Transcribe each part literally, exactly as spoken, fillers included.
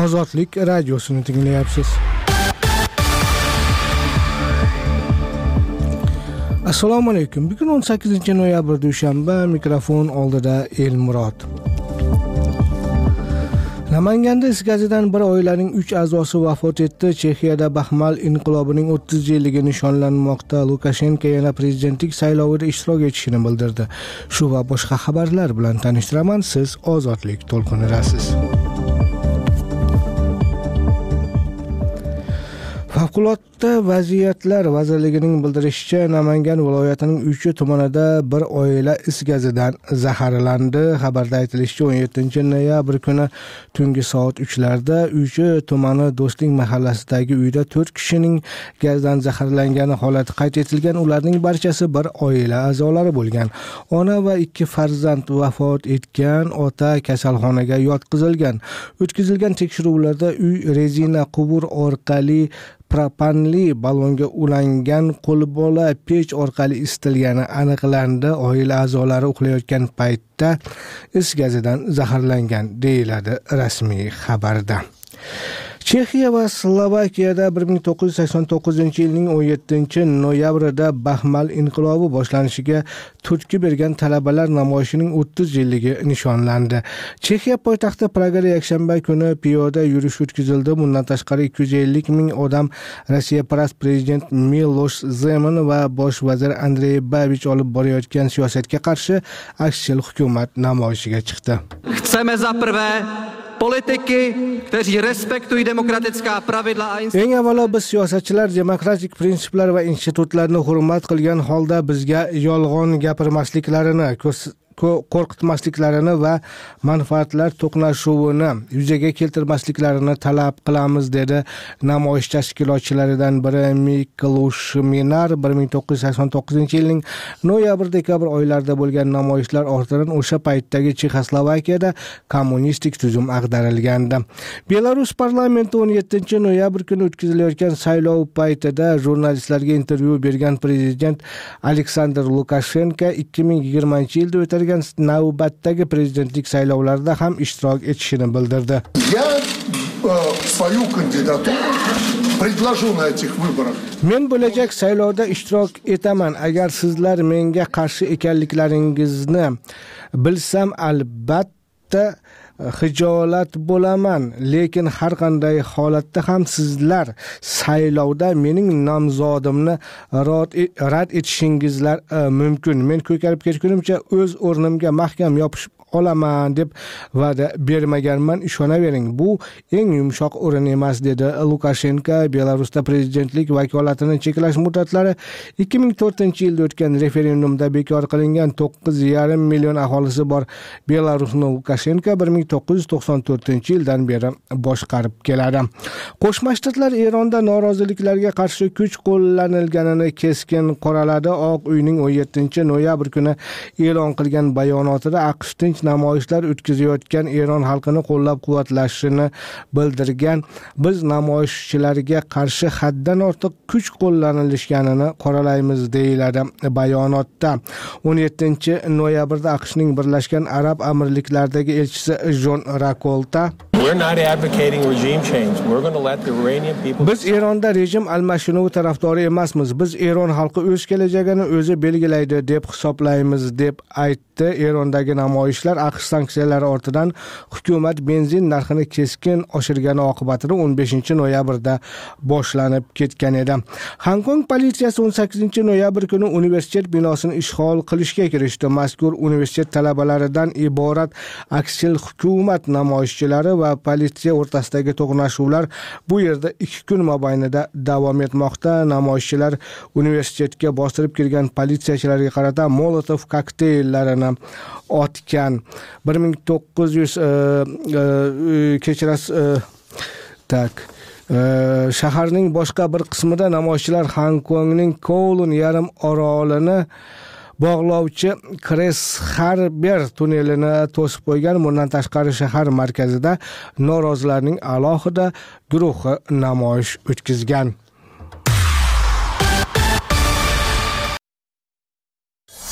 Ozodlik radiosini tinglayapsiz. Assalomu alaykum. Bugun o'n sakkizinchi noyabr dushanba, mikrofon oldida Elmurod. Namanganda is gazidan bir oilaning uch a'zosi vafot etdi. Chexiyada Baxmal inqilobining o'ttiz yilligi nishonlanmoqda. Lukashenko yana prezidentlik saylovida ishtirok etishini bildirdi. Shu va boshqa xabarlar bilan tanishtiraman. Siz Ozodlik to'lqinidasiz. Favqulodda vaziyatlar vazirligining bildirishicha, Namangan viloyatining uch tumanida bir oila is gazidan zaharlandi. Xabarda aytilishicha, o'n yettinchi noyabr kuni tungi soat uchlarda uch tumani Do'stlik mahallasidagi uyda to'rt kishining gazdan zaharlangani holati qayd etilgan. Ularning barchasi bir oila a'zolari bo'lgan. Ona va ikki farzand vafot etgan. Ota kasalxonaga yotqizilgan. O'tkazilgan tekshiruvlarda uy rezina quvur orqali propanli ballonga ulangan, qo'lbola pech orqali isitilgani aniqlandi. Oila a'zolari uxlayotgan paytda is gazidan zaharlangan, deyiladi rasmiy xabarda. Chexiya va Slovakiyada bir ming to'qqiz yuz sakson to'qqizinchi yilning o'n yettinchi noyabrida Baxmal inqilobi boshlanishiga turtki bergan talabalar namoyishining o'ttiz yilligi nishonlandi. Chexiya poytaxti Pragada yakshanba kuni piyoda yurish o'tkazildi. Bundan tashqari ikki yuz ellik ming odam Rossiyaparast prezident Milosh Zeman va bosh vazir Andrey Babich olib borayotgan siyosatga qarshi aksiya hukumat namoyishiga chiqdi. Chceme za prvé politiky, kteří respektují demokratická pravidla a instituty. Eng avvalo biz siyosatchilar demokratik prinsiplar va institutlarni hurmat qilgan holda bizga yolg'on gapirmasliklarini, qo'rqitmasliklarini va manfaatlar to'qnashuvini yuzaga keltirmasliklarini talab qilamiz, dedi namoyish tashkilotchilaridan biri Miklush Minar. bir ming to'qqiz yuz sakson to'qqizinchi yilning noyabr-dekabr oylarida bo'lgan namoyishlar ortidan o'sha paytdagi Chexoslovakiyada kommunistik tuzum ag'darilgandi. Belarus parlamenti o'n yettinchi noyabr kuni o'tkazilayotgan saylov paytida jurnalistlarga intervyu bergan prezident Aleksandr Lukashenko ikki ming yigirmanchi yilda o'tgan navbatdagi prezidentlik saylovlarida ham ishtirok etishini bildirdi. Я свою кандидатуру предложу на этих выборах. Men bo'lajak saylovda ishtirok etaman. Agar sizlar menga qarshi ekanliklaringizni bilsam, albatta xijolat bo'laman, lekin har qanday holatda ham sizlar saylovda mening nomzodimni rad etishingizlar mumkin. Men ko'karib ketgunimcha o'z o'rnimga mahkam yopishib olaman deb va'da bermaganman, ishonavering. Bu eng yumshoq o'rin emas, dedi Lukashenko. Belarusda prezidentlik vakolatini cheklash muddatlari ikki ming to'rtinchi yilda o'tgan referendumda bekor qilingan. to'qqiz yarim million aholisi bor Belarusni Lukashenko bir ming to'qqiz yuz to'qson to'rtinchi yildan beri boshqarib keladi. Qo'shma Shtatlar Eronda noroziliklarga qarshi kuch qo'llanilganini keskin qoraladi. Oq uyning o'n yettinchi noyabr kuni e'lon qilgan bayonotida AQSh tinch namoyishlar o'tkazayotgan Eron xalqini qo'llab-quvvatlashini bildirgan. Biz namoyishchilarga qarshi haddan ortiq kuch qo'llanilishganini qoralaymiz, deyiladi bayonotda. o'n yettinchi noyabrda AQShning Birlashgan Arab Amirliklaridagi elchisi Jon Rakolta Biz Eronda rejim almashinuvi tarafdori emasmiz. Biz Eron xalqi o'z kelajagini o'zi belgilaydi deb hisoblaymiz, deb aytdi. Erondagi namoyishlar AQSh sanksiyalari ortidan hukumat benzin narxini keskin oshirgani oqibatida o'n beshinchi noyabrda boshlanib ketgan edi. Hongkong politsiyasi o'n sakkizinchi noyabr kuni universitet binosini ishg'ol qilishga kirishdi. Mazkur universitet talabalaridan iborat aksil hukumat namoyishchilari va politsiya o'rtasidagi to'qnashuvlar bu yerda ikki kun mobaynida davom etmoqda. Namoyishchilar universitetga bostirib kirgan politsiyachilarga qarata Molotov kokteyllarini otgan. bir ming to'qqiz yuz kechirasiz tak shaharning boshqa bir qismida namoyishchilar Hongkongning Kowloon yarim orolini bog'lovchi Kres Harber tunnelini to'sib qo'ygan. Bundan tashqari shahar markazida norozilarning alohida guruhi namoyish o'tkazgan.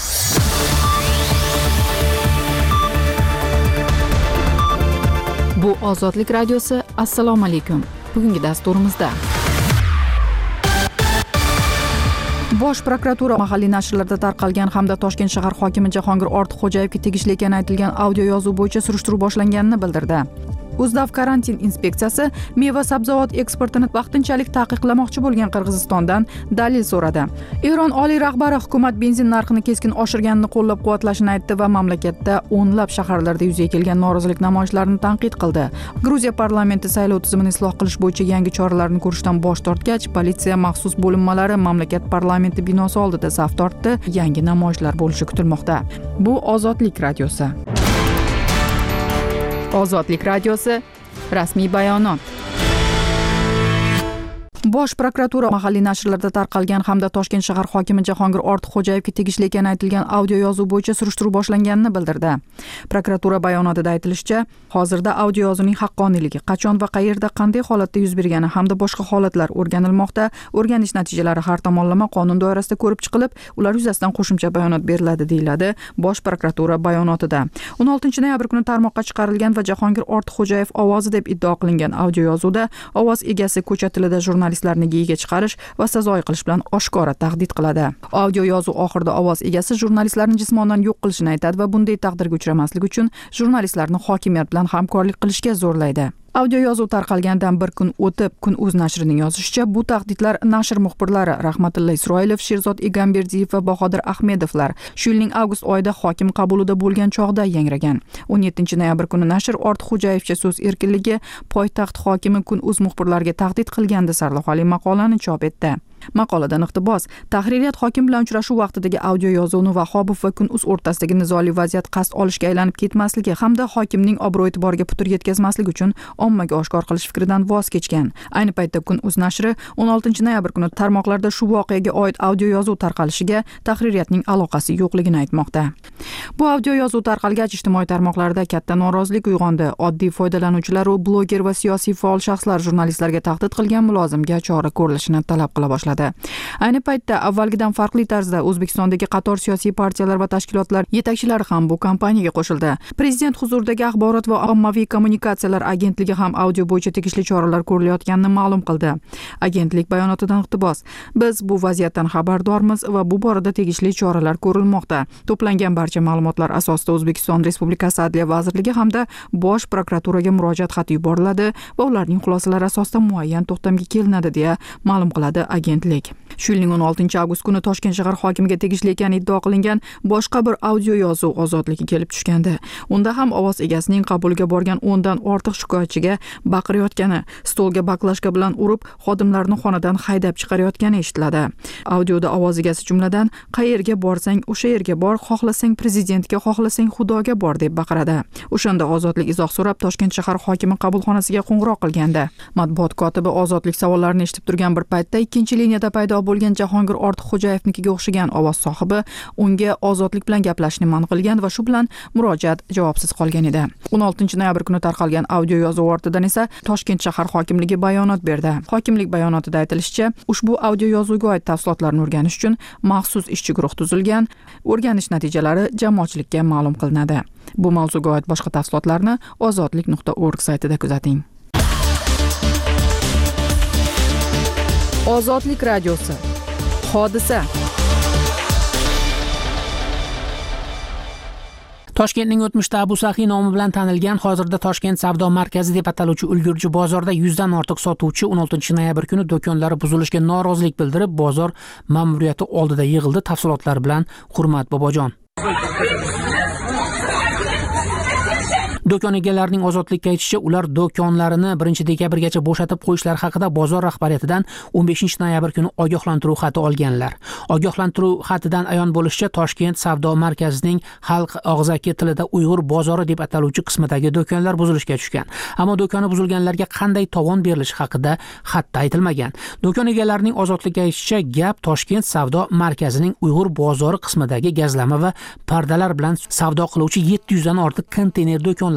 Bu Ozodlik radiosi. Assalomu alaykum. Bugungi dasturimizda Bosh prokuratura mahalliy nashrlarda tarqalgan hamda Toshkent shahar hokimi Jahongir Ortiqxo'jayevga tegishli ekani aytilgan audio yozuv bo'yicha surishtiruv boshlanganini bildirdi. Uzdav karantin inspeksiyasi meva sabzavot eksportini vaqtinchalik taqiqlamoqchi bo'lgan Qirg'izistondan dalil so'radi. Eron oliy rahbari hukumat benzin narxini keskin oshirganini qo'llab-quvvatlashini aytdi va mamlakatda o'nlab shaharlarda yuzaga kelgan norozilik namoyishlarini tanqid qildi. Gruziya parlamenti saylov tizimini isloh qilish bo'yicha yangi choralarni ko'rishdan bosh tortgach, politsiya maxsus bo'linmalari mamlakat parlamenti binosi oldida saf tortdi. Yangi namoyishlar bo'lishi kutilmoqda. Bu Ozodlik radiosi. Ozodlik radiosi rasmiy bayonot. Bosh prokuratura mahalliy nashrlarda tarqalgan hamda Toshkent shahar hokimi Jahongir Ortiqxo'jayevga tegishli ekani aytilgan audio yozuv bo'yicha surishtiruv boshlanganini bildirdi. Prokuratura bayonotida aytilishicha, hozirda audio yozuvning haqqoniyligi, qachon va qayerda qanday holatda yuz bergani hamda boshqa holatlar o'rganilmoqda. O'rganish natijalari har tomonlama qonun doirasida ko'rib chiqilib, ular yuzasidan qo'shimcha bayonot beriladi, deyiladi Bosh prokuratura bayonotida. o'n oltinchi noyabr kuni tarmoqqa chiqarilgan va Jahongir Ortiqxo'jayev ovozi deb iddao qilingan audio yozuvda ovoz egasi ko'cha tilida jurnalist larni giyiga chiqarish va sazoy qilish bilan oshkora tahdid qiladi. Audio yozuv oxirida ovoz egasi jurnalistlarni jismonan yo'q qilishini aytadi va bunday taqdirga uchramaslik uchun jurnalistlarni hokimiyat bilan hamkorlik qilishga zo'rlaydi. Audio yozuv tarqalgandan bir kun o'tib, Kun.uz nashrining yozishicha, bu tahdidlar nashr muxbirlari Rahmatilla Isroilov, Sherzod Egamberdiyev va Bahodir Ahmedovlar shu yilning avgust oyida hokim qabulida bo'lgan chog'da yangragan. o'n yettinchi noyabr kuni nashr Ortiqxo'jayevcha so'z erkinligi poytaxt hokimi Kun.uz muxbirlariga tahdid qilganda sarlavhali maqolani chop etdi. Maqoladan iqtibos: tahririyat hokim bilan uchrashuv vaqtidagi audio yozuvni Vahobov va Kun.uz o'rtasidagi nizoli vaziyat qasd olishga aylanib ketmasligi hamda hokimning obro'-e'tiboriga putur yetkazmaslik uchun ommaga oshkor qilish fikridan voz kechgan. Ayni paytda Kun.uz nashri o'n oltinchi noyabr kuni tarmoqlarda shu voqeaga oid audio yozuv tarqalishiga tahririyatning aloqasi yo'qligini aytmoqda. Bu audio yozuv tarqalgach, ijtimoiy tarmoqlarda katta norozilik uyg'ondi. Oddiy foydalanuvchilar va bloger va siyosiy faol shaxslar jurnalistlarga tahdid qilgan mulozimga chora ko'rilishini talab qila boshladi. Ayni paytda avvalgidan farqli tarzda O'zbekistondagi qator siyosiy partiyalar va tashkilotlar yetakchilari ham bu kampaniyaga qo'shildi. Prezident huzuridagi axborot va ommaviy kommunikatsiyalar agentligi ham audio bo'yicha tegishli choralar ko'rilayotganini ma'lum qildi. Agentlik bayonotidan iqtibos: biz bu vaziyatdan xabardormiz va bu borada tegishli choralar ko'rilmoqda. To'plangan barcha ma'lumotlar asosida O'zbekiston Respublikasi Adliya vazirligi hamda Bosh prokuraturaga murojaat xati yuboriladi va ularning xulosalari asosida muayyan to'xtamga kelinadi, deya ma'lum qiladi agentlik. Shu yilning o'n oltinchi avgust kuni Toshkent shahar hokimiga tegishli ekani iddao qilingan boshqa bir audio yozuv Ozodlikka kelib tushgandi. Unda ham ovoz egasining qabuliga borgan o'ndan ortiq shikoyatchiga baqirayotgani, stolga baklashka bilan urib, xodimlarni xonadan haydab chiqarayotgani eshitiladi. Audioda ovoz egasi jumladan qayerga borsang o'sha yerga bor, xohlasang prezidentga, xohlasang xudoga bor deb baqiradi. O'shanda Ozodlik izoh so'rab Toshkent shahar hokimi qabulxonasiga qo'ng'iroq qilgandi. Matbuot kotibi Ozodlik savollarini eshitib turgan bir paytda ikkinchi liniyada paydo bo'lgan Jahongir Ortiqxo'jayevnikiga o'xshagan ovoz sohibi unga Ozodlik bilan gaplashishni man qilgan va shu bilan murojaat javobsiz qolgan edi. o'n oltinchi noyabr kuni tarqalgan audio yozuv ortidan esa Toshkent shahar hokimligi bayonot berdi. Hokimlik bayonotida aytilishicha, ushbu audio yozuvga oid tafsilotlarni o'rganish uchun maxsus ishchi guruh tuzilgan. O'rganish natijalari jamoatchilikka ma'lum qilinadi. Bu mavzuga oid boshqa tafsilotlarni ozodlik nuqta org saytida kuzating. Ozodlik radiosi. Hodisa. Toshkentning o'tmishda Abu Saxiy nomi bilan tanilgan, hozirda Toshkent savdo markazi deb ataluvchi ulgurji bozorda yuzdan ortiq sotuvchi o'n oltinchi noyabr kuni do'konlari buzilishiga norozilik bildirib, bozor ma'muriyati oldida yig'ildi. Tafsilotlar bilan Hurmat Bobojon. Do'kon egalarining Ozodlikka aytishicha, ular do'konlarini birinchi dekabrgacha bo'shatib qo'yishlari haqida bozor rahbariyatidan o'n beshinchi noyabr kuni ogohlantiruv xati olganlar. Ogohlantiruv xatidan ayon bo'lishicha, Toshkent savdo markazining xalq og'zaki tilida Uyg'ur bozori deb ataluvchi qismidagi do'konlar buzilishga tushgan. Ammo do'koni buzilganlarga qanday tovon berilishi haqida xatda aytilmagan. Do'kon egalarining Ozodlikka aytishicha, gap Toshkent savdo markazining Uyg'ur bozori qismidagi gazlama va pardalar bilan savdo qiluvchi yetti yuzdan ortiq konteyner do'konlar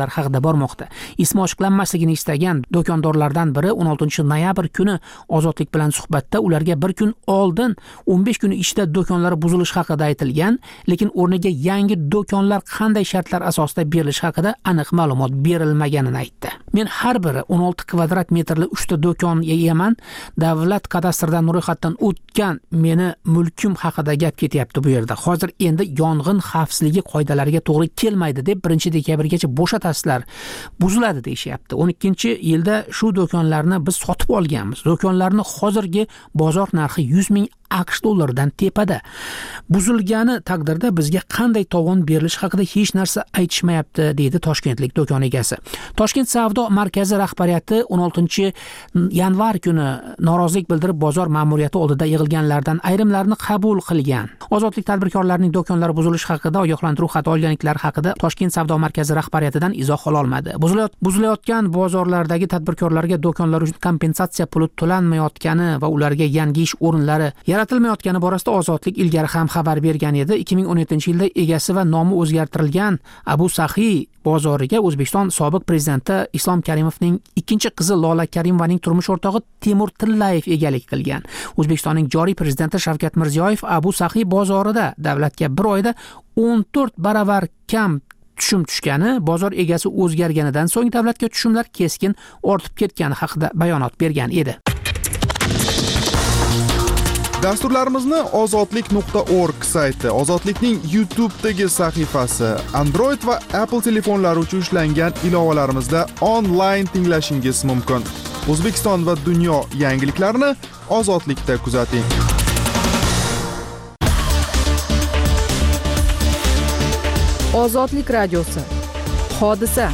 xabarlar haqida bormoqda. Ismi ochiqlanmasligini istagan do'kondorlardan biri o'n oltinchi noyabr kuni Ozodlik bilan suhbatda ularga bir kun oldin o'n besh kun ichida do'konlar buzilishi haqida aytilgan, lekin o'rniga yangi do'konlar qanday shartlar asosida berilishi haqida aniq ma'lumot berilmaganini aytdi. Men har biri o'n olti kvadrat metrli uchta do'kon egaman. Davlat kadastrdan ro'yxatdan o'tgan meni mulkim haqida gap ketyapti bu yerda. Hozir endi yong'in xavfsizligi qoidalariga to'g'ri kelmaydi deb birinchi dekabrgacha bo'shatasizlar, buziladi deyishyapti. o'n ikkinchi yilda shu do'konlarni biz sotib olganmiz. Do'konlarni hozirgi bozor narxi yuz ming AQSh dollaridan tepada. Buzilgani taqdirda bizga qanday tovon berilishi haqida hech narsa aytishmayapti, deydi toshkentlik do'kon egasi. Toshkent savdo markazi rahbariyati o'n oltinchi yanvar kuni norozilik bildirib bozor ma'muriyati oldida yig'ilganlardan ayrimlarini qabul qilgan. Ozodlik tadbirkorlarining do'konlari buzilishi haqida ogohlantiruv xati olganliklari haqida Toshkent savdo markazi rahbariyatidan izoh ola olmadi. Buzilayotgan bozorlardagi tadbirkorlarga do'konlar uchun kompensatsiya puli to'lanmayotgani va ularga yangi ish o'rinlari yaratilmayotgani borasida Ozodlik ilgari ham xabar bergan edi. ikki ming o'n yettinchi yilda egasi va nomi o'zgartirilgan Abu Sahiy bozoriga O'zbekiston sobiq prezidenti Islom Karimovning ikkinchi qizi Lola Karimovaning turmush o'rtog'i Temur Tillayev egalik qilgan. O'zbekistonning joriy prezidenti Shavkat Mirziyoyev Abu Sahiy bozorida davlatga bir oyda o'n to'rt baravar kam tushum tushgani, bozor egasi o'zgarganidan so'ng davlatga tushumlar keskin ortib ketgani haqida bayonot bergan edi. Dasturlarimizni ozodlik nuqta org sayti, Ozodlikning YouTube'dagi sahifasi, Android va Apple telefonlari uchun ishlangan ilovalarimizda onlayn tinglashingiz mumkin. O'zbekiston va dunyo yangiliklarini Ozodlikda kuzating. Ozodlik radiosi. Hodisa.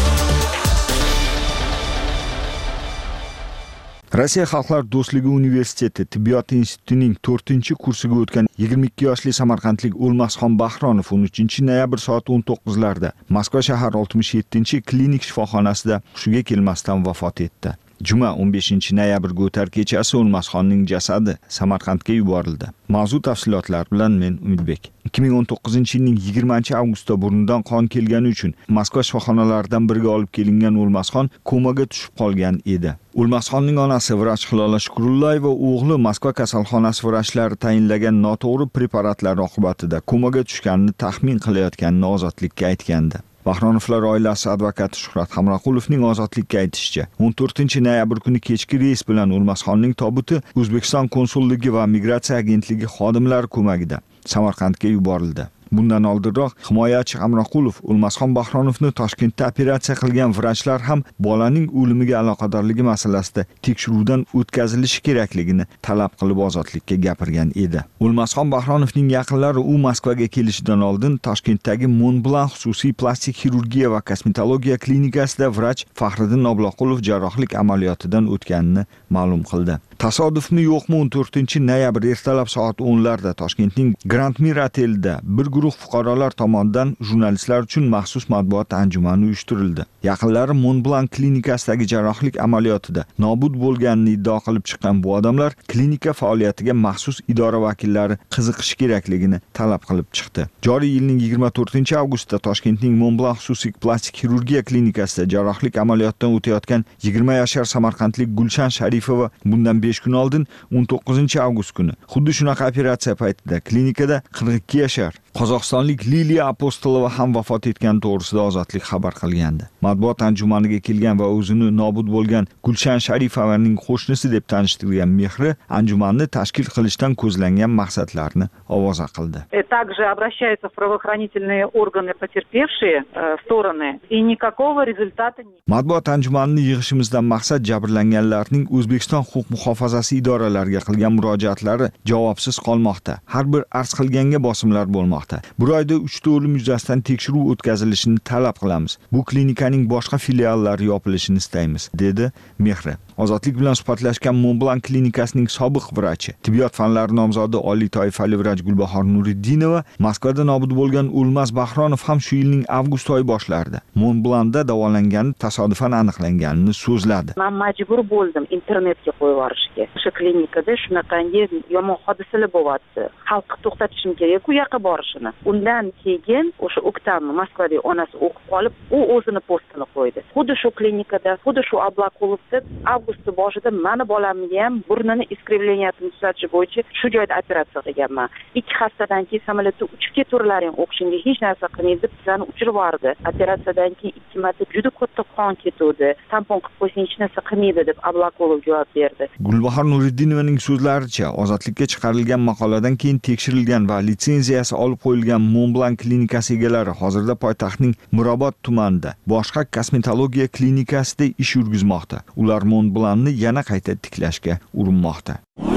Rossiya Xalqlar do'stligi universiteti tibbiyot institutining to'rtinchi kursiga o'tgan yigirma ikki yoshli samarqandlik O'lmasxon Bahronov o'n uchinchi noyabr soat o'n to'qqizlarda Moskva shahar oltmish yettinchi klinik shifoxonasida hushiga kelmasdan vafot etdi. Juma o'n beshinchi noyabrga o'tar kechasi O'lmasxonning jasadi Samarqandga yuborildi. Mavzu tafsilotlar bilan men Umidbek. ikki ming o'n to'qqizinchi yilning yigirmanchi avgustda burnidan qon kelgani uchun Moskva shifoxonalaridan biriga olib kelingan O'lmasxon komaga tushib qolgan edi. O'lmasxonning onasi vrach Hilola Shukrullayeva o'g'li Moskva kasalxonasi vrachlari tayinlagan noto'g'ri preparatlar oqibatida komaga tushganini taxmin qilayotganini Ozodlikka aytgandi. Bahronovlar oilasi advokati Shuhrat Hamroqulovning Ozodlikka aytishicha, o'n to'rtinchi noyabr kuni kechki reys bilan O'lmasxonning tobuti O'zbekiston konsulligi va migratsiya agentligi xodimlari ko'magida Samarqandga yuborildi. Bundan oldinroq himoyachi Hamroqulov O'lmasxon Bahronovni Toshkentda operatsiya qilgan vrachlar ham bolaning o'limiga aloqadorligi masalasida tekshiruvdan o'tkazilishi kerakligini talab qilib Ozodlikka gapirgan edi. O'lmasxon Bahronovning yaqinlari u Moskvaga kelishidan oldin Toshkentdagi Montblanc xususiy plastik xirurgiya va kosmetologiya klinikasida vrach Faxriddin Obloqulov jarrohlik amaliyotidan o'tganini ma'lum qildi. Tasodifmi yo'qmi o'n to'rtinchi noyabr ertalab soat o'nlarda Toshkentning Grand Mir otelida bir guruh fuqarolar tomonidan jurnalistlar uchun maxsus matbuot anjumani uyushtirildi. Yaqinlari Montblanc klinikasidagi jarrohlik amaliyotida nobud bo'lganini iddao qilib chiqqan bu odamlar klinika faoliyatiga maxsus idora vakillari qiziqishi kerakligini talab qilib chiqdi. Joriy yilning yigirma to'rtinchi avgustda Toshkentning Montblanc xususiy plastik xirurgiya klinikasida jarrohlik amaliyotdan o'tayotgan yigirma yashar samarqandlik Gulshan Sharifova bundan besh kun oldin o'n to'qqizinchi avgust kuni xuddi shunaqa operatsiya paytida klinikada qirq ikki yashar Qozog'istonlik Liliya Apostolova ham vafot etgani to'g'risida Ozodlik xabar qilgandi. Matbuot anjumaniga kelgan va o'zini nobud bo'lgan Gulshan Sharifovaning qo'shnisi deb tanishtirgan Mehri anjumanni tashkil qilishdan ko'zlangan maqsadlarni ovoza qildi. Также обращаются в правоохранительные органы потерпевшие стороны и никакого результата нет. Matbuot anjumanini yig'ishimizdan maqsad jabrlanganlarning O'zbekiston huquq muhofazasi idoralariga qilgan murojaatlari javobsiz qolmoqda. Har bir arz qilganga bosimlar bo'lmoqda. Bir oyda uchta o'lim yuzasidan tekshiruv o'tkazilishini talab qilamiz. Bu klinikaning boshqa filiallari yopilishini istaymiz, dedi Mehri. Ozodlik bilan suhbatlashgan Montblanc klinikasining sobiq vrachi, tibbiyot fanlari nomzodi oliy toifali vrach Gulbahor Nuriddinova Moskvada nobud bo'lgan O'lmas Bahronov ham shu yilning avgust oyi boshlarida Montblancda davolangani tasodifan aniqlanganini so'zladi. Men majbur bo'ldim internetga qo'yib yuborishga. O'sha klinikada shunaqangi yomon hodisalar bo'lyapti. Xalqni to'xtatishim kerak, u yoqqa borish boshini. Undan keyin o'sha Oktanni Moskvada onasi o'qib qolib, u o'zini postini qo'ydi. Xuddi shu klinikada, xuddi shu Ablaqulovda avgust boshida mani bolamni ham burnini iskривлениясini tuzatish bo'yicha shu joyda operatsiya qilganman. ikki haftadan keyin samolyotda uchib ketaveraring, o'qishingga hech narsa qilmaydi deb bizani uchirib yubordi. Operatsiyadan keyin ikki marta juda katta qon ketuvdi. Tampon qilib qo'ysang hech narsa qilmaydi deb Ablaqulov javob berdi. Gulbahor Nuriddinovaning so'zlaricha, ozodlikka chiqarilgan maqoladan keyin tekshirilgan va litsenziyasi olib qo'yilgan Montblanc klinikasi egalari hozirda poytaxtning Mirobod tumanida boshqa kosmetologiya klinikasida ish yurgizmoqda. Ular Montblancni yana qayta tiklashga urinmoqda.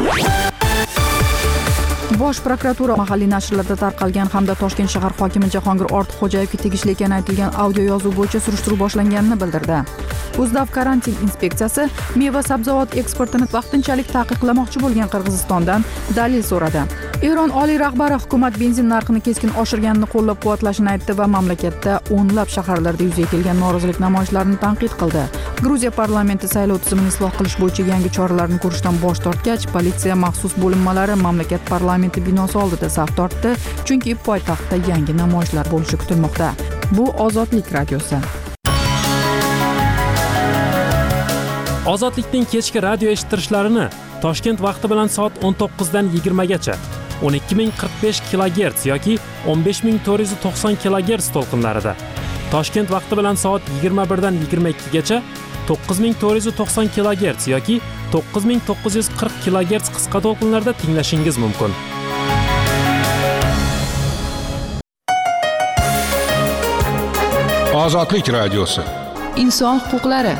Bosh prokuratura mahalliy nashrlarda tarqalgan hamda Toshkent shahar hokimi Jahongir Ortiqxo'jayevga tegishli ekani aytilgan audio yozuv bo'yicha surishtiruv boshlanganini bildirdi. Uzdav karantin inspeksiyasi meva-sabzavot eksportini vaqtinchalik taqiqlamoqchi bo'lgan Qirg'izistondan dalil so'radi. Eron oliy rahbari hukumat benzin narxini keskin oshirganini qo'llab-quvvatlashini aytdi va mamlakatda o'nlab shaharlarda yuzaga kelgan norozilik namoyishlarini tanqid qildi. Gruziya parlamenti saylov tizimini isloh qilish bo'yicha yangi choralarni ko'rishdan bosh tortgach, politsiya maxsus bo'linmalari mamlakat parlamenti binosi oldida saf tortdi, chunki poytaxtda yangi namoyishlar bo'lishi kutilmoqda. Bu Ozodlik radiosi. Ozodlikning kechki radio eshittirishlarini Toshkent vaqti bilan soat o'n to'qqizdan yigirma gacha o'n ikki ming qirq besh kilogerts yoki o'n besh ming to'rt yuz to'qson kilogerts to'lqinlarida, Toshkent vaqti bilan soat yigirma birdan yigirma ikki gacha to'qqiz ming to'rt yuz to'qson kilogerts yoki to'qqiz ming to'qqiz yuz qirq kilogerts qisqa to'lqinlarda tinglashingiz mumkin. Ozodlik radiosi. Inson huquqlari.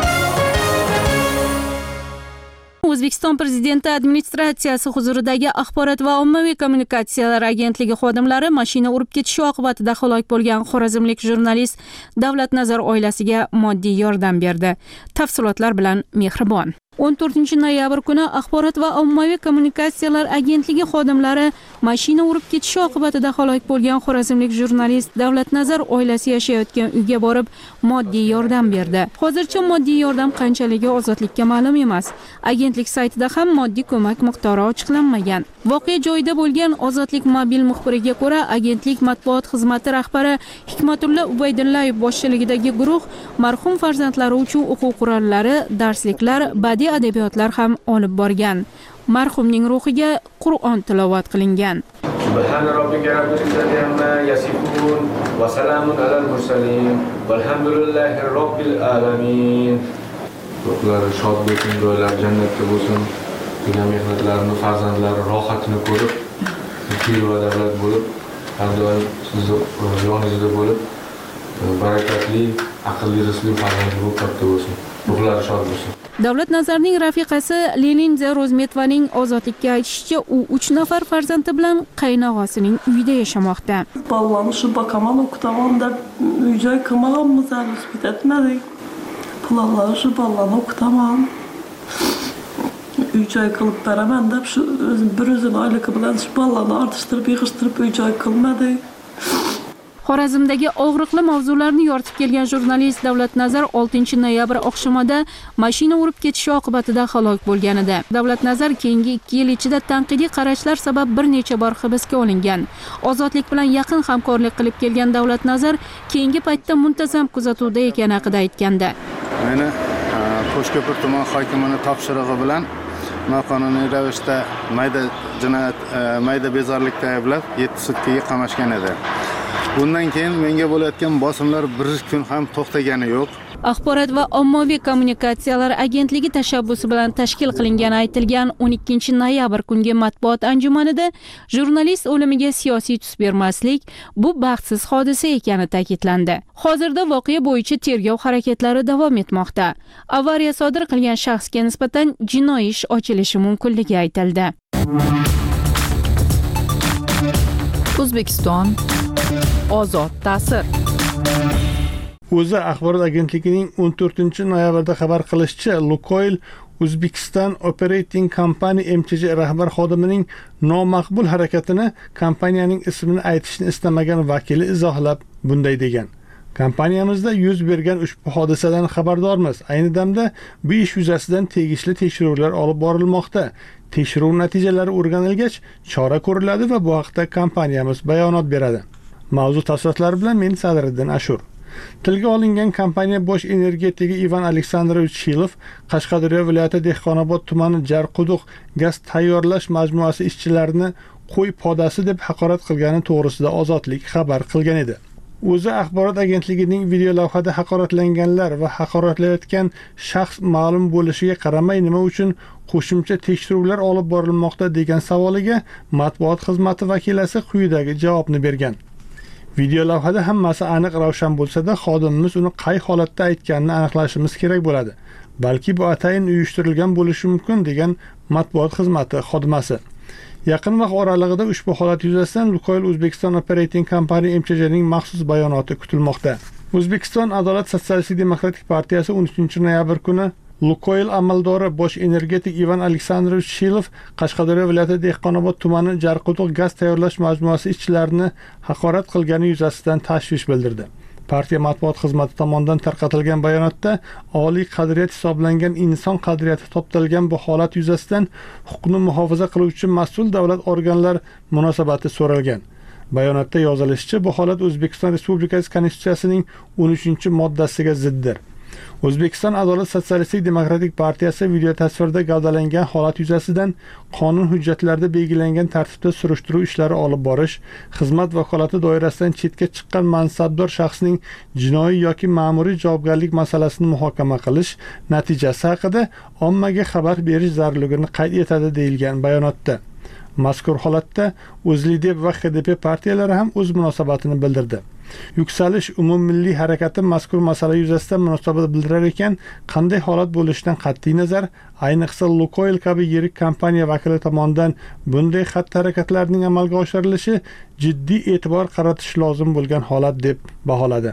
O'zbekiston Prezidenti administratsiyasi huzuridagi Axborot va ommaviy kommunikatsiyalar agentligi xodimlari mashina urib ketishi oqibatida halok bo'lgan xorazmlik jurnalist Davlatnazar oilasiga moddiy yordam berdi. Tafsilotlar bilan Mehribon. o'n to'rtinchi noyabr kuni Axborot va ommaviy kommunikatsiyalar agentligi xodimlari mashina urib ketishi oqibatida halok bo'lgan xorazmlik jurnalist Davlatnazar oilasi yashayotgan uyga borib moddiy yordam berdi. Hozircha moddiy yordam qanchaligi ozodlikka ma'lum emas. Agentlik saytida ham moddiy ko'mak miqdori ochiqlanmagan. Voqea joyida bo'lgan Ozodlik mobil muxbiriga ko'ra, agentlik matbuot xizmati rahbari Hikmatulla Ubaydullayev boshchiligidagi guruh marhum farzandlari uchun o'quv qurollari, darsliklar, badiiy adabiyotlar ham olib borgan. Marhumning ruhiga Qur'on tilovat qilingan. Subhana robbika robbil izzati amma yasifun va salamun alal mursalin valhamdulillahi robbil alamin. Ruhlari shod bo'lsin, joylari jannatda bo'lsin. Degan mehnatlarini, farzandlari rohatini ko'rib, fikr va davlat bo'lib, har doim sizni yoningizda bo'lib, barakatli, aqlli, rizqli farzandlar bo'lib katta bo'lsin. Ruhlari shod bo'lsin. Davlatnazarning rafiqasi Leninza Rozmetovaning ozodlikka aytishicha, u uch nafar farzandi bilan qaynog'asining uyida yashamoqda. Ballarni shu bakaman o'qitaman deb uy-joy qilmaganmiz, hali etmadik. Pullarni shu ballarni o'qitaman. Uy-joy qilib beraman deb shu o'zim bir o'zim oyligi bilan shu ballarni ortishtirib, yig'ishtirib uy-joy qilmadik. Xorazmdagi og'riqli mavzularni yoritib kelgan jurnalist Davlatnazar oltinchi noyabr oqshomida mashina urib ketishi oqibatida halok bo'lgan edi. Davlatnazar keyingi ikki yil ichida tanqidiy qarashlar sabab bir necha bor hibsga olingan. Ozodlik bilan yaqin hamkorlik qilib kelgan Davlatnazar keyingi paytda muntazam kuzatuvda ekani haqida aytgandi. Meni Qo'shko'pir tuman hokimining topshirig'i bilan noqonuniy ravishda mayda jinoyat, mayda bezorilikda ayblab yetti sutkaga qamashgan edi. Bundan keyin menga bo'layotgan bosimlar bir kun ham to'xtagani yo'q. Axborot va ommaviy kommunikatsiyalar agentligi tashabbusi bilan tashkil qilingani aytilgan o'n ikkinchi noyabr kungi matbuot anjumanida jurnalist o'limiga siyosiy tus bermaslik bu baxtsiz hodisa ekani ta'kidlandi. Hozirda voqea bo'yicha tergov harakatlari davom etmoqda. Avariya sodir qilgan shaxsga nisbatan jinoiy ish ochilishi mumkinligi aytildi. O'zbekiston ozod ta'sir. O'zi axborot agentligining o'n to'rtinchi noyabrda xabar qilishicha, Lukoil Uzbekistan Operating Company M T J rahbar xodimining nomaqbul harakatini kompaniyaning ismini aytishni istamagan vakili izohlab bunday degan. Kompaniyamizda yuz bergan ushbu hodisadan xabardormiz. Ayni damda bu ish yuzasidan tegishli tekshiruvlar olib borilmoqda. Tekshiruv natijalari o'rganilgach, chora ko'riladi va bu haqda kompaniyamiz bayonot beradi. Mavzu tafsilotlari bilan men Sadriddin Ashur. Tilga olingan kompaniya bosh energetigi Ivan Aleksandrovich Shilov Qashqadaryo viloyati Dehqonobod tumani Jarquduq gaz tayyorlash majmuasi ishchilarini qo'y podasi deb haqorat qilgani to'g'risida Ozodlik xabar qilgan edi. O'zi axborot agentligining video lavhada haqoratlanganlar va haqoratlayotgan shaxs ma'lum bo'lishiga qaramay nima uchun qo'shimcha tekshiruvlar olib borilmoqda degan savoliga matbuot xizmati vakilasi quyidagi javobni bergan. Video lavhada hammasi aniq ravshan bo'lsa-da, xodimimiz uni qay holatda aytganini aniqlashimiz kerak bo'ladi. Balki bu atayin uyushtirilgan bo'lishi mumkin degan matbuot xizmati xodimasi. Yaqin vaqt oralig'ida ushbu holat yuzasidan Lukoil Uzbekistan Operating Company M Ch Jning maxsus bayonoti kutilmoqda. O'zbekiston Adolat Sotsialistik Demokratik partiyasi o'n uchinchi noyabr kuni Lukoil amaldori bosh energetik Ivan Aleksandrovich Shilov Qashqadaryo viloyati Dehqonobod tumani Jarquduq gaz tayyorlash majmuasi ishchilarini haqorat qilgani yuzasidan tashvish bildirdi. Partiya matbuot xizmati tomonidan tarqatilgan bayonotda oliy qadriyat hisoblangan inson qadriyati toptalgan bu holat yuzasidan huquqni muhofaza qiluvchi mas'ul davlat organlari munosabati so'ralgan. Bayonotda yozilishicha, bu holat O'zbekiston Respublikasi Konstitutsiyasining o'n uchinchi moddasiga ziddir. O'zbekiston Adolat Sotsialistik Demokratik partiyasi video tasvirda gavdalangan holat yuzasidan qonun hujjatlarida belgilangan tartibda surishtiruv ishlari olib borish, xizmat vakolati doirasidan chetga chiqqan mansabdor shaxsning jinoiy yoki ma'muriy javobgarlik masalasini muhokama qilish natijasi haqida ommaga xabar berish zarurligini qayd etadi deyilgan bayonotda. Mazkur holatda O'zLiDeP va H D P partiyalari ham o'z munosabatini bildirdi. Yuksalish umummilliy harakati mazkur masala yuzasidan munosabat bildirar ekan, qanday holat bo'lishidan qat'iy nazar, ayniqsa Lukoil kabi yirik kompaniya vakili tomonidan bunday xatti-harakatlarning amalga oshirilishi jiddiy e'tibor qaratish lozim bo'lgan holat deb baholadi.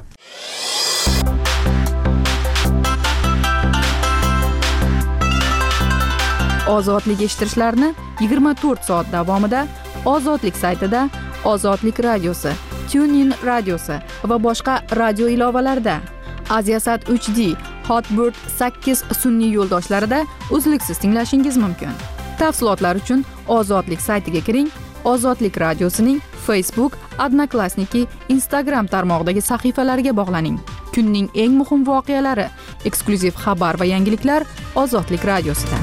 Ozodlik eshittirishlarni yigirma to'rt soat davomida Ozodlik saytida, Ozodlik radiosi, TuneIn radiosi va boshqa radio ilovalarida, Aziasat uch D, Hotbird sakkiz sun'iy yo'ldoshlarida uzluksiz tinglashingiz mumkin. Tafsilotlar uchun Ozodlik saytiga kiring. Ozodlik radiosining Facebook, Odnoklassniki, Instagram tarmog'idagi sahifalariga bog'laning. Kunning eng muhim voqealari, eksklyuziv xabar va yangiliklar Ozodlik radiosida.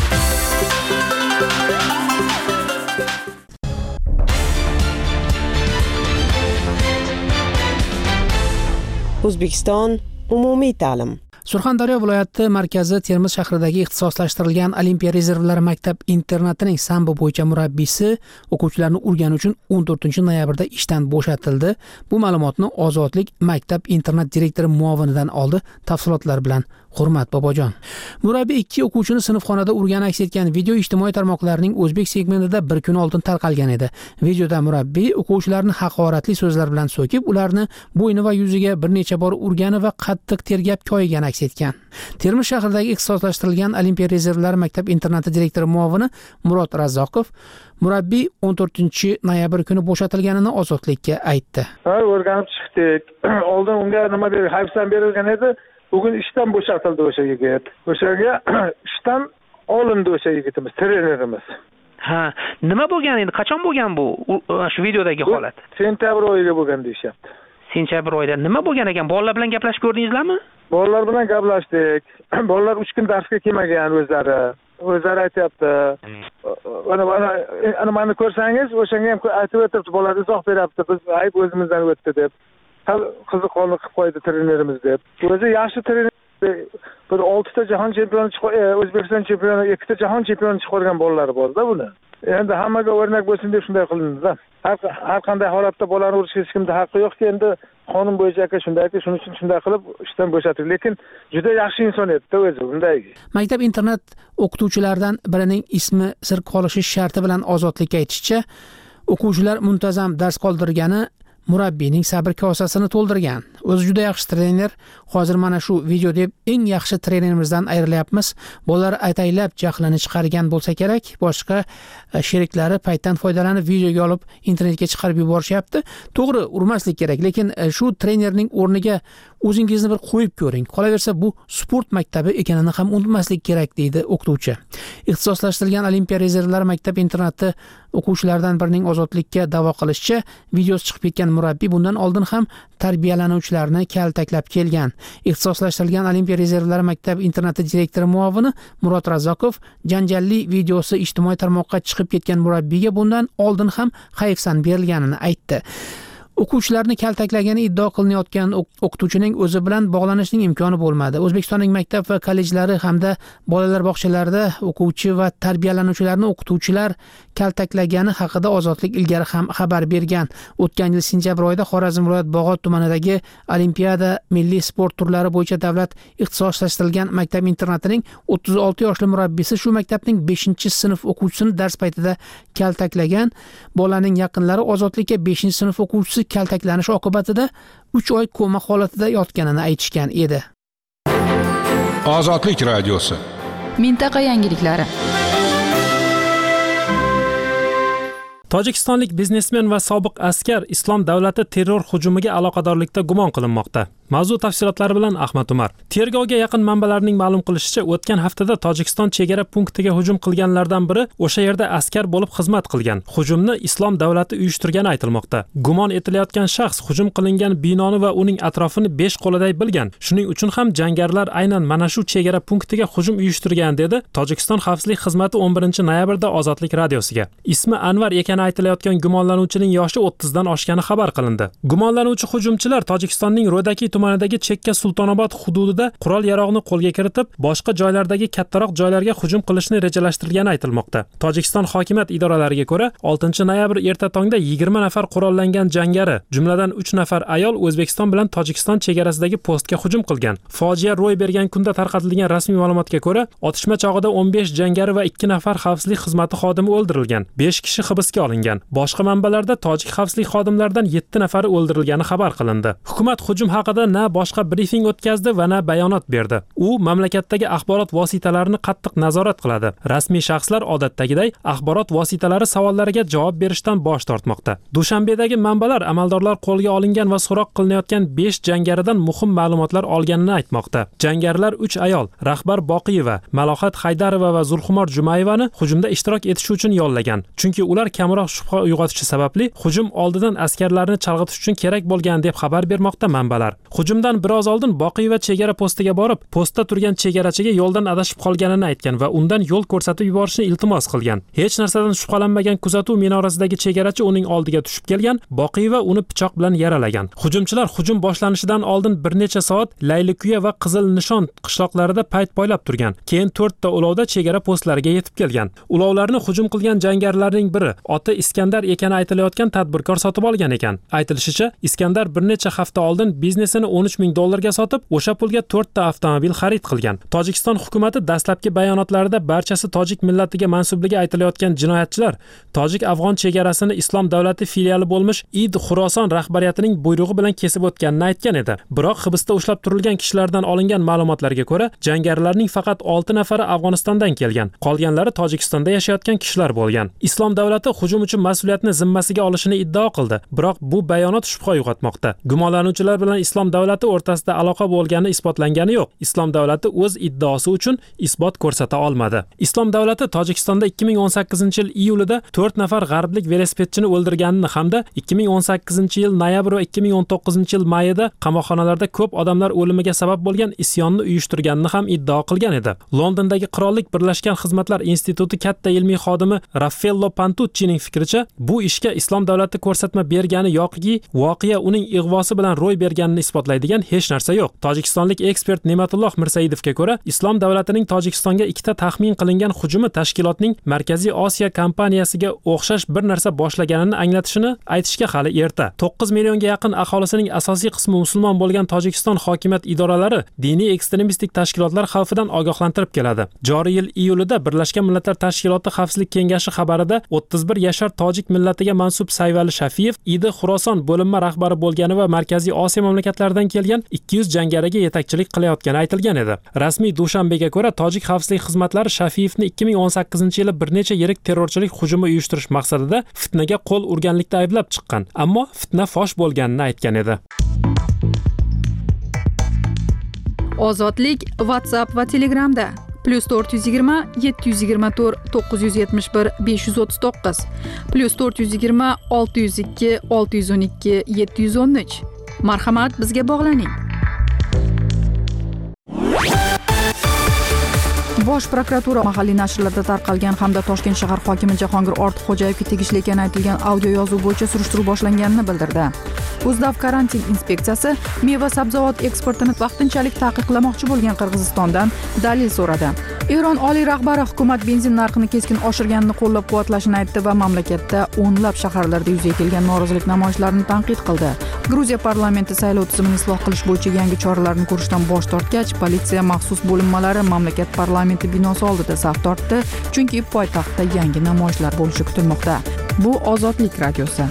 O'zbekiston umumiy ta'lim. Surxondaryo viloyati markazi Termiz shahridagi ixtisoslashtirilgan Olimpiya rezervlari maktab internatining sambo bo'yicha murabbiysi o'quvchilarni urgani uchun o'n to'rtinchi noyabrda ishdan bo'shatildi. Bu ma'lumotni Ozodlik maktab internat direktori muovinidan oldi. Tafsilotlar bilan Hurmat Bobojon. Murabbiy ikki o'quvchini sinfxonada urgani aks etgan video ijtimoiy tarmoqlarning o'zbek segmentida bir kun oldin tarqalgan edi. Videoda murabbiy o'quvchilarni haqoratli so'zlar bilan so'kib, ularni bo'yni va yuziga bir necha bor urgani va qattiq tergab ko'ygani aks etgan. Termiz shahridagi ixtisoslashtirilgan Olimpiya rezervlari maktab internati direktori muovini Murod Razzoqov murabbiy o'n to'rtinchi noyabr kuni bo'shatilganini Ozodlikka aytdi. Ha, o'rganib chiqdik. Oldin unga nima deb hayfsan berilgan edi. Bugun ishdan bo'shatildi o'sha yigit. O'shaga ishdan olindi o'sha yigitimiz, trenerimiz. Ha, nima bo'lgan endi? Qachon bo'lgan bu? Shu videodagi holat. Sentabr oyida bo'lgan deyapti. Sentabr oyida nima bo'lgan ekan? Bolalar bilan gaplashib ko'rdingizlarmi? Bolalar bilan gaplashdik. Bolalar uch kun darsga kelmagan o'zlari. O'zlari aytayapti. Mana mana ana meni ko'rsangiz, o'shanga ham aytib o'tiribdi, bolalar izoh beryapti. Biz ayb o'zimizdan o'tdi deb. Qiziqarli qilib qo'ydi trenerimiz deb. O'zi yaxshi trener, bir oltita jahon chempioni chiqib, O'zbekiston chempioni, ikkita jahon chempioni chiqargan bolalari bor-da buni. Endi hammaga o'rnak bo'lsin deb shunday qilindi-da. Har har qanday holatda bolani urishga hech kimda haqqi yo'q-ki, endi qonun bo'yicha aka shundayki, shuning uchun shunday qilib ishdan bo'shatildi. Lekin juda yaxshi inson edi-da o'zi bunday. Maktab internat o'qituvchilaridan birining ismi sir qolishi sharti bilan Ozodlikka aytishicha, o'quvchilar muntazam dars qoldirgani murabbiyning sabr kosasini to'ldirgan. O'zi juda yaxshi trener. Hozir mana shu video deb eng yaxshi trenerimizdan ayrilyapmiz. Bolalar ataylab jahlini chiqargan bo'lsa kerak, boshqa sheriklari paytdan foydalanib videoga olib internetga chiqarib yuborishyapti. To'g'ri, urmaslik kerak, lekin shu trenerning o'rniga o'zingizni bir qo'yib ko'ring. Qolaversa bu sport maktabi ekanini ham unutmaslik kerak deydi o'qituvchi. Ixtisoslashtirilgan Olimpiya rezervlari maktab internati o'quvchilaridan birining ozodlikka da'vo qilishicha, videosi chiqib ketgan murabbiy bundan oldin ham tarbiyalanuvchilarni kaltaklab kelgan. Ixtisoslashtirilgan Olimpiya rezervlari maktab internati direktori muavini Murod Razokov janjalli videosi ijtimoiy tarmoqqa chiqib ketgan murabbiyga bundan oldin ham hayfsan berilganini aytdi. O'quvchilarni kaltaklagani iddao qilinayotgan o'qituvchining o'zi bilan bog'lanishning imkoni bo'lmadi. O'zbekistonning maktab va kollejlari hamda bolalar bog'chalarida o'quvchi va tarbiyalanuvchilarni o'qituvchilar kaltaklagani haqida Ozodlik ilgari ham xabar bergan. O'tgan yil sentyabr oyida Xorazm viloyat Bog'ot tumanidagi Olimpiada milliy sport turlari bo'yicha davlat ixtisoslashtirilgan maktab internatining o'ttiz olti yoshli murabbiysi shu maktabning beshinchi sinf o'quvchisini dars paytida kaltaklagan. Bolaning yaqinlari Ozodlikka beshinchi sinf o'quvchisi kaltaklanish oqibatida uch oy koma holatida yotganini aytishgan edi. Ozodlik radiosi. Mintaqa yangiliklari. Tojikistonlik biznesmen va sobiq askar Islom davlati terror hujumiga aloqadorlikda gumon qilinmoqda. Mavzu tafsilotlari bilan Ahmad Umar. Tergovga yaqin manbalarning ma'lum qilishicha, o'tgan haftada Tojikiston chegara punktiga hujum qilganlardan biri o'sha yerda askar bo'lib xizmat qilgan. Hujumni Islom davlati uyushtirgani aytilmoqda. Gumon etilayotgan shaxs hujum qilingan binoni va uning atrofini besh qo'liday bilgan. Shuning uchun ham jangarilar aynan mana shu chegara punktiga hujum uyushtirgan dedi Tojikiston xavfsizlik xizmati o'n birinchi noyabrda Ozodlik radiosiga. Ismi Anvar ekani aytilayotgan gumonlanuvchining yoshi o'ttizdan oshgani xabar qilindi. Gumonlanuvchi hujumchilar Tojikistonning Ro'daki tumanidagi Chekka Sultonobod hududida qurol yarog'ni qo'lga kiritib, boshqa joylardagi kattaroq joylarga hujum qilishni rejalashtirgani aytilmoqda. Tojikiston hokimiyat idoralariga ko'ra, oltinchi noyabr erta tongda yigirma nafar qurollangan jangari, jumladan uch nafar ayol O'zbekiston bilan Tojikiston chegarasidagi postga hujum qilgan. Fojia ro'y bergan kunda tarqatilgan rasmiy ma'lumotga ko'ra, otishma chog'ida o'n besh jangari va ikki nafar xavfsizlik xizmati xodimi o'ldirilgan. besh kishi hibsga olingan. Boshqa manbalarda tojik xavfsizlik xodimlaridan yetti nafari o'ldirilgani xabar qilindi. Hukumat hujum haqida na boshqa brifing o'tkazdi va na bayonot berdi. U mamlakatdagi axborot vositalarini qattiq nazorat qiladi. Rasmiy shaxslar odatdagiday axborot vositalari savollariga javob berishdan bosh tortmoqda. Dushanbedagi manbalar amaldorlar qo'lga olingan va so'roq qilinayotgan besh jangaridan muhim ma'lumotlar olganini aytmoqda. Jangarilar uch ayol, Rahbar Boqiyeva, Malohat Haydarova va Zulxumor Jumayevani hujumda ishtirok etish uchun yollagan. Chunki ular kamroq shubha uyg'otishi sababli hujum oldidan askarlarni chalg'itish uchun kerak bo'lgan deb xabar bermoqda manbalar. Hujumdan biroz oldin Boqiyeva chegara postiga borib, postda turgan chegarachiga yo'ldan adashib qolganini aytgan va undan yo'l ko'rsatib yuborishni iltimos qilgan. Hech narsadan shubhalanmagan kuzatuv minorasidagi chegarachi uning oldiga tushib kelgan, Boqiyeva uni pichoq bilan yaralagan. Hujumchilar hujum boshlanishidan oldin bir necha soat Laylikuya va Qizil Nishon qishloqlarida payt poylab turgan. Keyin to'rtta ulovda chegara postlariga yetib kelgan. Ulovlarni hujum qilgan jangarilarning biri oti Iskandar ekani aytilayotgan tadbirkor sotib olgan ekan. Aytilishicha, Iskandar bir necha hafta oldin biznesini o'n uch ming dollarga sotib, o'sha pulga to'rtta avtomobil xarid qilgan. Tojikiston hukumatı dastlabki bayonotlarida barchasi tojik millatiga mansubligi aytilayotgan jinoyatchilar tojik-afg'on chegarasini Islom davlati filiali bo'lmish Id Xuroson rahbariyatining buyrug'i bilan kesib o'tganini aytgan edi. Biroq hibsda ushlab turilgan kishilardan olingan ma'lumotlarga ko'ra, jangarilarning faqat olti nafari Afg'onistondan kelgan, qolganlari Tojikistonda yashayotgan kishilar bo'lgan. Islom davlati hujum uchun mas'uliyatni zimmasiga olishini iddao qildi. Biroq bu bayonot shubha uyg'otmoqda. Gumonlanuvchilar bilan Islom davlati o'rtasida aloqa bo'lgani isbotlangani yo'q. Islom davlati o'z iddaosi uchun isbot ko'rsata olmadi. Islom davlati Tojikistonda ikki ming o'n sakkizinchi yil iyulida to'rt nafar g'arblik velosipedchini o'ldirganini hamda ikki ming o'n sakkizinchi yil noyabr va ikki ming o'n to'qqizinchi yil mayida qamoqxonalarda ko'p odamlar o'limiga sabab bo'lgan isyonni uyushtirganini ham iddao qilgan edi. Londondagi Qirollik Birlashgan Xizmatlar instituti katta ilmiy xodimi Raffaello Pantuccining fikricha, bu ishga Islom davlati ko'rsatma bergani yoki voqea uning ig'vosi bilan ro'y berganini isbot isbotlaydigan hech narsa yo'q. Tojikistonlik ekspert Ne'matulloh Mirsaidovga ko'ra, Islom davlatining Tojikistonga ikkita taxmin qilingan hujumi tashkilotning Markaziy Osiyo kompaniyasiga o'xshash bir narsa boshlaganini anglatishini aytishga hali erta. to'qqiz millionga yaqin aholisining asosiy qismi musulmon bo'lgan Tojikiston hokimiyat idoralari diniy ekstremistik tashkilotlar xavfidan ogohlantirib keladi. Joriy yil iyulida Birlashgan Millatlar Tashkiloti Xavfsizlik kengashi xabarida o'ttiz bir yashar tojik millatiga mansub Sayvali Shafiyev Idi Xuroson bo'linma rahbari bo'lgani va Markaziy Osiyo mamlakatlaridan kelgan ikki yuz jangariga yetakchilik qilayotgani aytilgan edi. Rasmiy Dushanbega ko'ra, tojik xavfsizlik xizmatlari Shafiyevni ikki ming o'n sakkizinchi yili bir necha yirik terrorchilik hujumi uyushtirish maqsadida fitnaga qo'l urganlikda ayblab chiqqan, ammo fitna fosh bo'lganini aytgan edi. Ozodlik WhatsApp va Telegramda plus to'rt yuz yigirma yetti yuz yigirma to'rt to'qqiz yuz yetmish bir besh yuz o'ttiz to'qqiz plus to'rt yuz yigirma olti yuz ikki olti yuz o'n ikki yetti yuz o'n uch. Marhamat, bizga bog'laning. Bosh prokuratura mahalliy nashrlarda tarqalgan hamda Toshkent shahar hokimi Jahongir Ortiqxo'jayevga tegishli ekani aytilgan audio yozuv bo'yicha surishtiruv boshlanganini bildirdi. O'zdav karantin inspeksiyasi meva-sabzavot eksportini vaqtinchalik taqiqlamoqchi bo'lgan Qirg'izistondan dalil so'radi. Eron oliy rahbari hukumat benzin narxini keskin oshirganini qo'llab-quvvatlashini aytdi va mamlakatda o'nlab shaharlarda yuzaga kelgan norozilik namoyishlarini tanqid qildi. Gruziya parlamenti saylov tizimini isloh qilish bo'yicha yangi choralarni ko'rishdan bosh tortgach, politsiya maxsus bo'linmalari mamlakat parlamenti binosi oldida saf tortdi, chunki poytaxtda yangi namoyishlar bo'lishi kutilmoqda. Bu Ozodlik radiosi.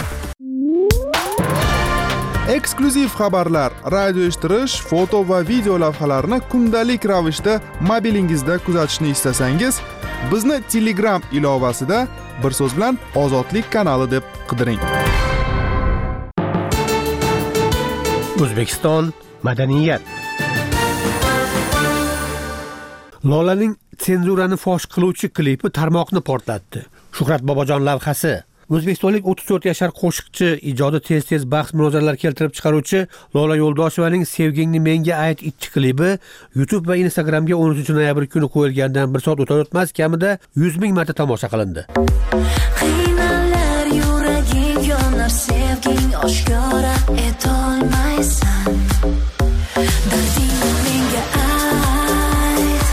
Eksklyuziv xabarlar, radio eshittirish, foto va video lavhalarni kundalik ravishda mobilingizda kuzatishni istasangiz, bizni Telegram ilovasida bir so'z bilan Ozodlik kanali deb qidiring. O'zbekiston madaniyat. Lolaning senzurani fosh qiluvchi klipi tarmoqni portlatdi. Shuhrat Bobojon lavhasi. O'zbekistonlik o'ttiz to'rt yashar qo'shiqchi, ijodi tez-tez bahs munozaralar keltirib chiqaruvchi Lola Yo'ldoshevaning Sevgingni menga ayt ikki klibi YouTube va Instagramga o'n uchinchi noyabr kuni qo'yilgandan bir soat o'tar-o'tmas kamida yuz ming marta tomosha qilindi. Qiynalar yuraging yonar, sevging oshkora etolmaysan. Dardingni menga ayt.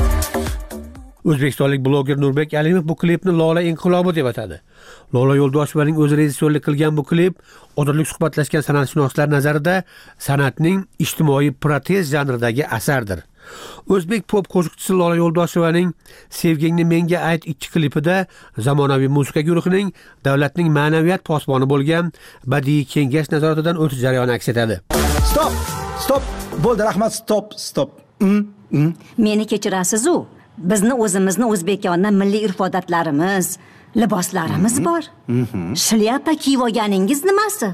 O'zbekistonlik bloger Nurbek Alimov bu klipni Lola inqilobi deb atadi. Lola Yo'ldoshevaning o'zi rejissyorlik qilgan bu klip odamlik suhbatlashgan san'atshunoslar nazarida san'atning ijtimoiy protez janridagi asardir. O'zbek pop qo'shiqchisi Lola Yo'ldoshevaning Sevgingni menga ayt ikki klipida zamonaviy musiqa guruhining davlatning ma'naviyat posboni bo'lgan badiiy kengash nazoratidan o'tish jarayoni aks etadi. Stop! Stop! Bo'ldi, rahmat, stop, stop. Mm, mm. Meni kechirasiz-u, bizni o'zimizni o'zbekona milliy urf-odatlarimiz, liboslarimiz bor. Shlyapa kiyib olganingiz nimasi?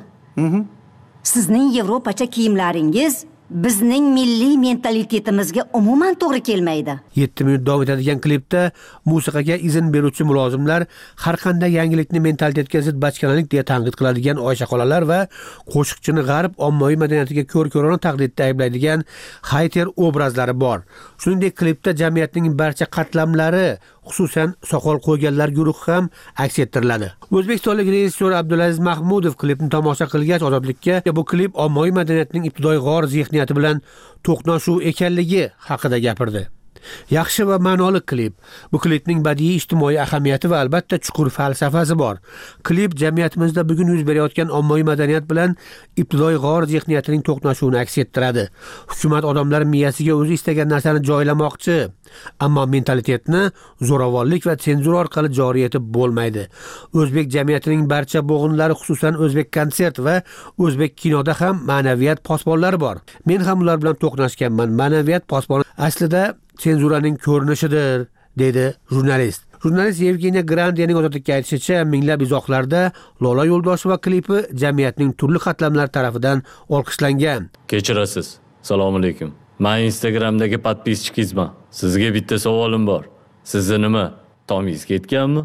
Sizning yevropacha kiyimlaringiz bizning milliy mentalitetimizga umuman to'g'ri kelmaydi. yetti minut davom etadigan klipda musiqaga izn beruvchi mulozimlar har qanday yangilikni mentalitetga zid bachkanalik deya tanqid qiladigan Oysha xolalar va qo'shiqchini g'arb ommaviy madaniyatiga ko'r-ko'rona taqlidda ayblaydigan hayter obrazlari bor. Shuningdek, klipda jamiyatning barcha qatlamlari, xususan soqol qo'yganlar guruhi ham aks ettiriladi. O'zbekistonlik rejissyor Abdulaziz Mahmudov klipni tomosha qilgach, Ozodlikka bu klip ommaviy madaniyatning ibtidoiy g'or zehniyati bilan to'qnashuv ekanligi haqida gapirdi. Yaxshi va ma'noli klip. Bu klipning badiiy ijtimoiy ahamiyati va albatta chuqur falsafasi bor. Klip jamiyatimizda bugun yuz berayotgan ommaviy madaniyat bilan ibtidoiy g'or zehniyatining to'qnashuvini aks ettiradi. Hukumat odamlar miyasiga o'zi istagan narsani joylamoqchi, ammo mentalitetni zo'ravonlik va senzura orqali joriy etib bo'lmaydi. O'zbek jamiyatining barcha bo'g'inlari, xususan o'zbek konsert va o'zbek kinoda ham ma'naviyat posbonlari bor. Men ham ular bilan to'qnashganman. Ma'naviyat posboni aslida senzuraning ko'rinishidir, dedi jurnalist. Jurnalist Yevgeniya Grandiyaning Ozodlikka aytishicha, minglab izohlarda Lola Yo'ldosheva klipi jamiyatning turli qatlamlari tarafidan olqishlangan. Kechirasiz. Assalomu alaykum. Men Instagramdagi podpischikizman. Sizga bitta savolim bor. Sizni nima, tomingiz ketganmi?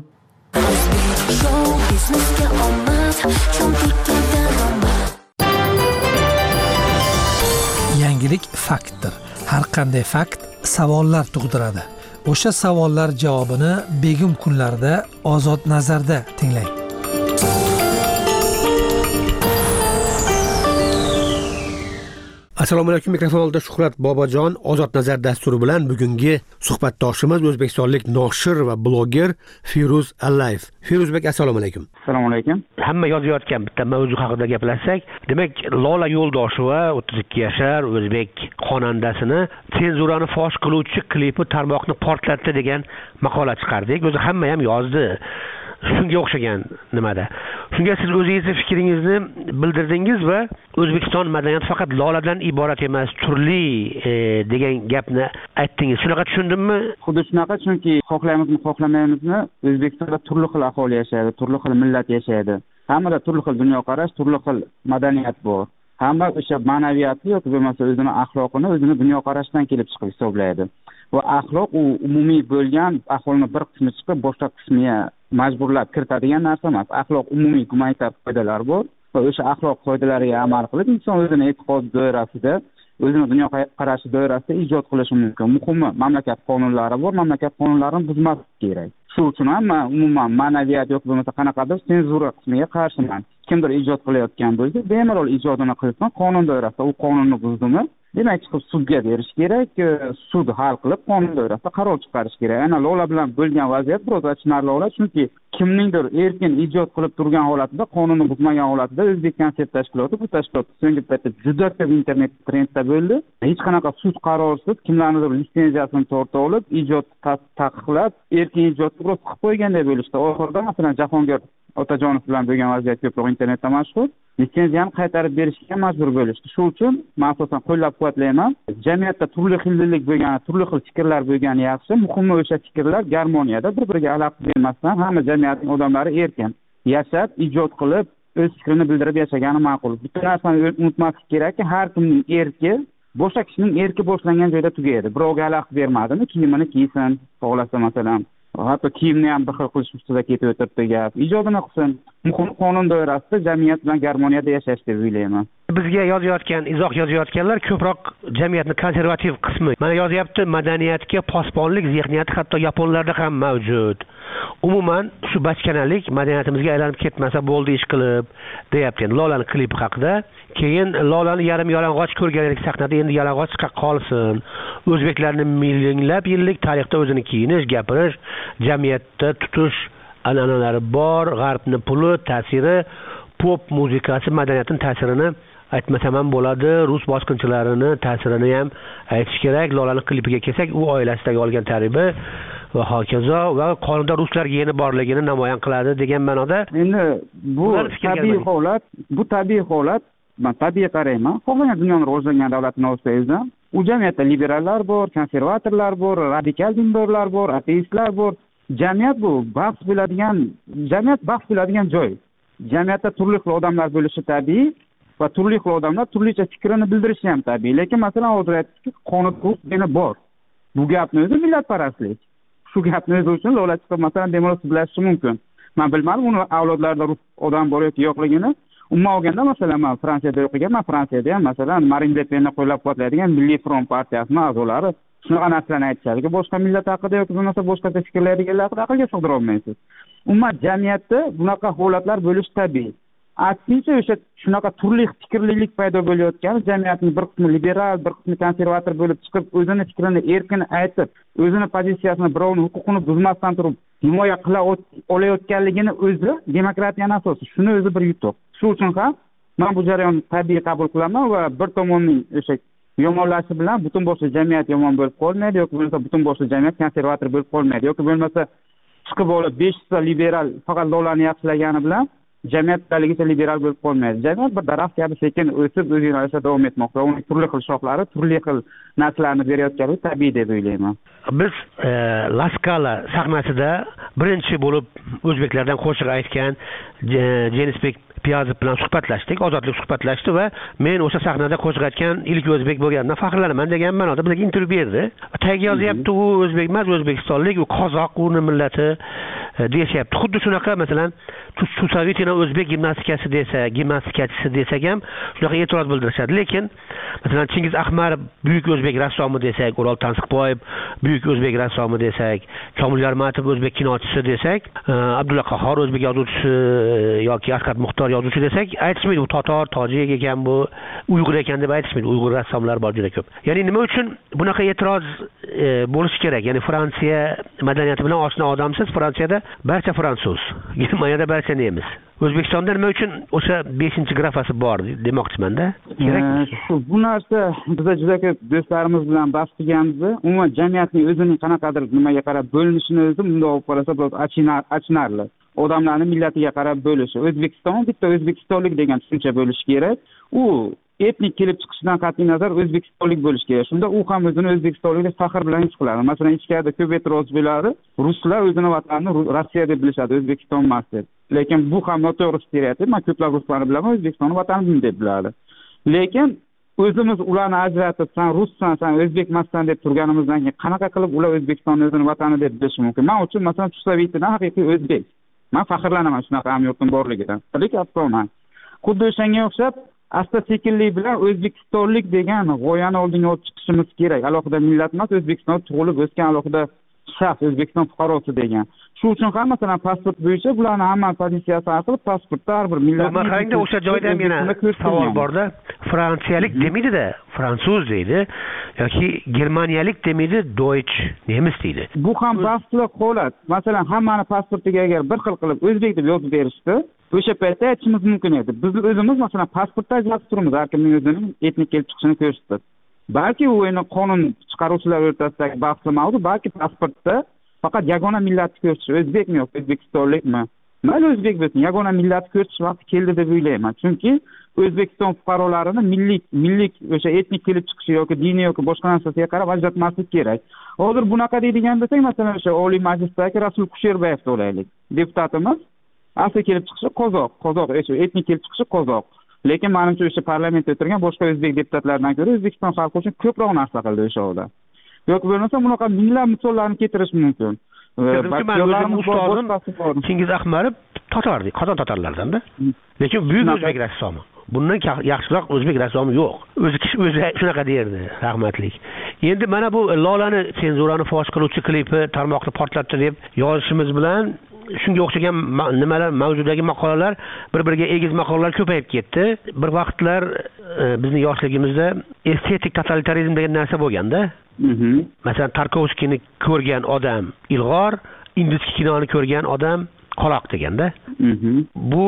Yangilik faktdir. Har qanday fakt savollar tug'diradi. O'sha savollar javobini begim kunlarda Ozod nazarda tinglang. Assalomu alaykum. Mikrofon oldida Shuhrat Bobojon. Ozod nazar dasturi bilan bugungi suhbatdoshimiz o'zbekistonlik noshir va bloger Firuz Allayev. Firuzbek, assalomu alaykum. Assalomu alaykum. Hamma yozayotgan bitta mavzu haqida gaplashsak, demak, Lola Yo'ldosheva o'ttiz ikki yashar o'zbek xonandasini senzurani fosh qiluvchi klipi tarmoqni portlatdi degan maqola chiqardik. O'zi hamma ham yozdi. Shunga o'xshagan nimada. Shunga siz o'zingizni fikringizni bildirdingiz va O'zbekiston madaniyati faqat Loladan iborat emas, turli e, degan gapni aytdingiz. Shunaqa tushundimmi? Xuddi shunaqa, chunki xohlaymizmi, xohlamaymizmi, O'zbekistonda turli xil aholi yashaydi, turli xil millat yashaydi. Hammada turli xil dunyoqarash, turli xil madaniyat bor. Hamma o'sha ma'naviyati yoki bo'lmasa o'zini axloqini, o'zini dunyoqarashdan kelib chiqib hisoblaydi. Va axloq u umumiy bo'lgan aholining bir qismi chiqib boshqa qismiga majburlab kiritadigan narsa emas. Axloq umumiy gumanitar qoidalar bor va o'sha axloq qoidalariga amal qilib inson o'zini e'tiqod doirasida, o'zini dunyoqarashi doirasida ijod qilishi mumkin. Muhimi, mamlakat qonunlari bor, mamlakat qonunlarini buzmaslik kerak. Shu uchun ham men umuman ma'naviyat yoki bo'lmasa qanaqadir senzura qismiga qarshiman. Kimdir ijod qilayotgan bo'lsa, bemalol ijodini qilsin, qonun doirasida u qonunni buzdimi, demak chiqib sudga berish kerak, sud hal qilib qonun doirasida qaror chiqarish kerak. Ana Lola bilan bo'lgan vaziyat biroz achinarli holat, chunki kimningdir erkin ijod qilib turgan holatida, qonunni buzmagan holatida O'zbek konsert tashkiloti bu tashkilot so'nggi paytda juda ko'p internet trendda bo'ldi. Hech qanaqa sud qarorisiz kimlarnidir litsenziyasini tortib olib, ijod taqiqlab, erkin ijodni biroz qilib qo'yganday bo'lishdi. Oxirida masalan Jahongir Otajonov bilan bo'lgan vaziyat ko'proq internetda mashhur. Litsenziyani qaytarib berishga majbur bo'lishdi. Shu uchun men asosan qo'llab-quvvatlayman. Jamiyatda turli xillik bo'lgan, turli xil fikrlar bo'lgani yaxshi. Muhimi o'sha fikrlar garmoniyada, bir-biriga xalaqit bermasdan hamma jamiyatning odamlari erkin yashab, ijod qilib, o'z fikrini bildirib yashagani ma'qul. Bitta narsani unutmaslik kerakki, har kimning erki boshqa kishining erki boshlangan joyda tugaydi. Birovga xalaqit bermadimi, kiyimini kiysin, xohlasa masalan. Hatto kiyimni ham bir xil qilish ustida ketib o'tiribdi gap. Ijodini qilsin. Muhim qonun doirasida jamiyat bilan garmoniyada yashash deb o'ylayman. Bizga yozayotgan, izoh yozayotganlar ko'proq jamiyatning konservativ qismi. Mana yozyapti, madaniyatga posbonlik zehniyati hatto yaponlarda ham mavjud. Umuman shu bachkanalik madaniyatimizga aylanib ketmasa bo'ldi ish qilib, deyapti. Lolani klipi haqida. Keyin Lolani yarim yalang'och ko'rganlik sahnada endi yalang'och chiqa qolsin. O'zbeklarning minglab yillik tarixda o'zini kiyinish, gapirish, jamiyatda tutish an'analari bor, g'arbning puli, ta'siri, pop muzikasi madaniyatning ta'sirini aytmasam ham bo'ladi, rus bosqinchilarini ta'sirini ham aytish kerak. Lolani klipiga kelsak, u oilasidagi olgan tarbiya va hokazo va qonunda ruslar geni borligini namoyon qiladi degan ma'noda. Endi bu tabiiy holat, bu tabiiy holat, men tabiiy qarayman. Xohlagan dunyoning rivojlangan davlatini olsangiz, u jamiyatda liberallar bor, konservatorlar bor, radikal dindorlar bor, ateistlar bor. Jamiyat bu bahs bo'ladigan, jamiyat bahs bo'ladigan joy. Jamiyatda turli xil odamlar bo'lishi tabiiy va turli xil odamlar turlicha fikrini bildirishi ham tabiiy. Lekin masalan hozir aytdikki, qonun yana bor. Bu gapni o'zi millatparastlik. Shu gapni o'zi uchun Lola chiqib masalan bemalol sudlashishi mumkin. Men bilmadim uni avlodlarida rus odam bor yoki yo'qligini. Umuman olganda masalan men Fransiyada o'qiganman, Fransiyada ham masalan Marine Le Penni qo'llab-quvvatlaydigan Milliy front partiyasining a'zolari shunaqa narsalarni aytishadi. Boshqa millat haqida yoki bo'lmasa boshqacha fikrlaydiganlar haqida aqlga sig'dira olmaysiz. Umuman jamiyatda bunaqa holatlar bo'lishi tabiiy. Aksincha o'sha shunaqa turli fikrlilik paydo bo'layotgan, jamiyatning bir qismi liberal, bir qismi konservator bo'lib chiqib, o'zini fikrini erkin aytib, o'zini pozitsiyasini, birovning huquqini buzmasdan turib himoya qila olayotganligini o'zi demokratiyaning asosi. Shuni o'zi bir yutuq. Shu uchun ham men bu jarayonni tabiiy qabul qilaman va bir tomonning o'sha yomonlashishi bilan butun boshli jamiyat yomon bo'lib qolmaydi yoki bo'lmasa butun boshli jamiyat konservator bo'lib qolmaydi yoki bo'lmasa chiqib olib besh ta liberal faqat Lolani yaxshilagani bilan jamiyat taligicha liberal bo'lib qolmaydi. Jamiyat bir daraxt kabi sekin o'sib o'z yo'nalishida davom etmoqda. Uning turli xil shoxlari, turli xil narsalarni berayotgani tabiiy deb o'ylayman. Biz e, La Scala sahnasida birinchi bo'lib o'zbeklardan qo'shiq aytgan Jenisbek Piyazov bilan suhbatlashdik, ozodlik suhbatlashdi va men o'sha sahnada qo'shiq aytgan ilk o'zbek bo'lganimdan faxrlanaman degan ma'noda bizga intervyu berdi. Tagiga yozyapti, u o'zbek emas, o'zbekistonlik, u qozoq, uni millati deyishyapti. Xuddi shunaqa masalan Sovetiyani o'zbek gimnastikasi desa, gimnastikachisi desak ham shunaqa e'tiroz bildirishadi. Lekin masalan Chingiz Ahmarov buyuk o'zbek rassomi desak, O'rol Tansiqboyev buyuk o'zbek rassomi desak, Komil Yarmatov o'zbek kinochisi desak, Abdulla Qahhor o'zbek yozuvchisi yoki Asqat Muxtor yozuvchi desak, aytishmaydi u totor, tojik ekan, bu uyg'ur ekan deb aytishmaydi. Uyg'ur rassomlar bor juda ko'p. Ya'ni nima uchun bunaqa e'tiroz bo'lishi kerak? Ya'ni Fransiya madaniyati bilan oshna odamsiz. Fransiyada barcha fransuz, Germaniyada barcha nemis. O'zbekistonda nima uchun o'sha beshinchi grafasi bor demoqchiman-da? Kerakmi? Bu narsa biz juda ko'p do'stlarimiz bilan bahs qilganmiz. Umuman jamiyatning o'zining qanaqadir nimaga qarab bo'linishini o'zi bunday olib qarasa biroz achinarli. Odamlarni millatiga qarab bo'lishi. O'zbekiston bitta o'zbekistonlik degan tushuncha bo'lishi kerak. U etnik kelib chiqishidan qat'iy nazar o'zbekistonlik bo'lishi kerak. Shunda u ham o'zini o'zbekistonlik deb faxr bilan his qiladi. Masalan, ichkarida ko'p e'tiroz bo'ladi. Ruslar o'zini vatanini Rossiya deb bilishadi, O'zbekiston emas deb. Lekin bu ham noto'g'ri stereotip. Men ko'plab ruslarni bilaman, O'zbekistonni vatanimiz deb biladi. Lekin o'zimiz ularni ajratib, sen russan, sen o'zbekmassan deb turganimizdan keyin qanaqa qilib ular O'zbekistonni o'zini vatani deb bilishi mumkin? Men uchun masalan Sovetiydan haqiqiy o'zbek. Men faxrlanaman shunaqa hamyurtim borligidan. Lekin afsonan. Xuddi o'shanga o'xshab asta-sekinlik bilan o'zbekistonlik degan g'oyani oldinga olib chiqishimiz kerak. Alohida millat emas, O'zbekistonda tug'ilib o'sgan alohida shaxs, O'zbekiston fuqarosi degan. Shu uchun ham masalan pasport bo'yicha bularni hamma pozitsiyasini qilib, pasportda har bir millat. Nima qarangda o'sha joyda ham yana savol borda. Fransiyalik demaydi-da, fransuz deydi yoki germaniyalik demaydi, Deutsch, nemis deydi. Bu ham bahsli holat. Masalan, hammani pasportiga agar bir xil qilib o'zbek deb yozib berishdi, o'sha paytda aytishimiz mumkin edi. Biz o'zimiz masalan pasportda ajratib turibmiz, har kimning o'zining etnik kelib chiqishini ko'rsatib. Balki u endi qonun chiqaruvchilar o'rtasidagi bahsli mavzu, balki pasportda faqat yagona millatni ko'rsatish, o'zbekmi yoki o'zbekistonlikmi? Mayli o'zbek bo'lsin, yagona millatni ko'rsatish vaqti keldi deb o'ylayman. Chunki O'zbekiston fuqarolarini milliy milliy o'sha etnik kelib chiqishi yoki diniy yoki boshqa narsasiga qarab ajratmaslik kerak. Hozir bunaqa deydigan bo'lsak, masalan o'sha Oliy Majlisdagi Rasul Kusherbayevni olaylik. Deputatimiz asli kelib chiqishi qozoq, qozoq, o'sha etnik kelib chiqishi qozoq. Lekin menimcha o'sha parlamentda o'tirgan boshqa o'zbek deputatlardan ko'ra O'zbekiston xalqi uchun ko'proq narsa qildi o'sha odam. Yo'q bo'lmasa bunaqa minglab misollarni keltirish mumkin. Ustozim Chingiz Ahmarov totar, qozon totarlardan-da. Lekin buyuk o'zbek rassomi. Bundan yaxshiroq o'zbek rassomi yo'q. O'zi kishi o'zi shunaqa derdi, rahmatlik. Endi mana bu Lolani senzurani fosh qiluvchi klipi tarmoqda portlatdi deb yozishimiz bilan shunga o'xshagan nimalar, mavzudagi maqolalar, bir-biriga egiz maqolalar ko'payib ketdi. Bir vaqtlar bizning yoshligimizda estetik totalitarizm degan narsa bo'lganda. Masalan, Tarkovskiyni ko'rgan odam ilg'or, ingichka kinoni ko'rgan odam qoloq deganda. Bu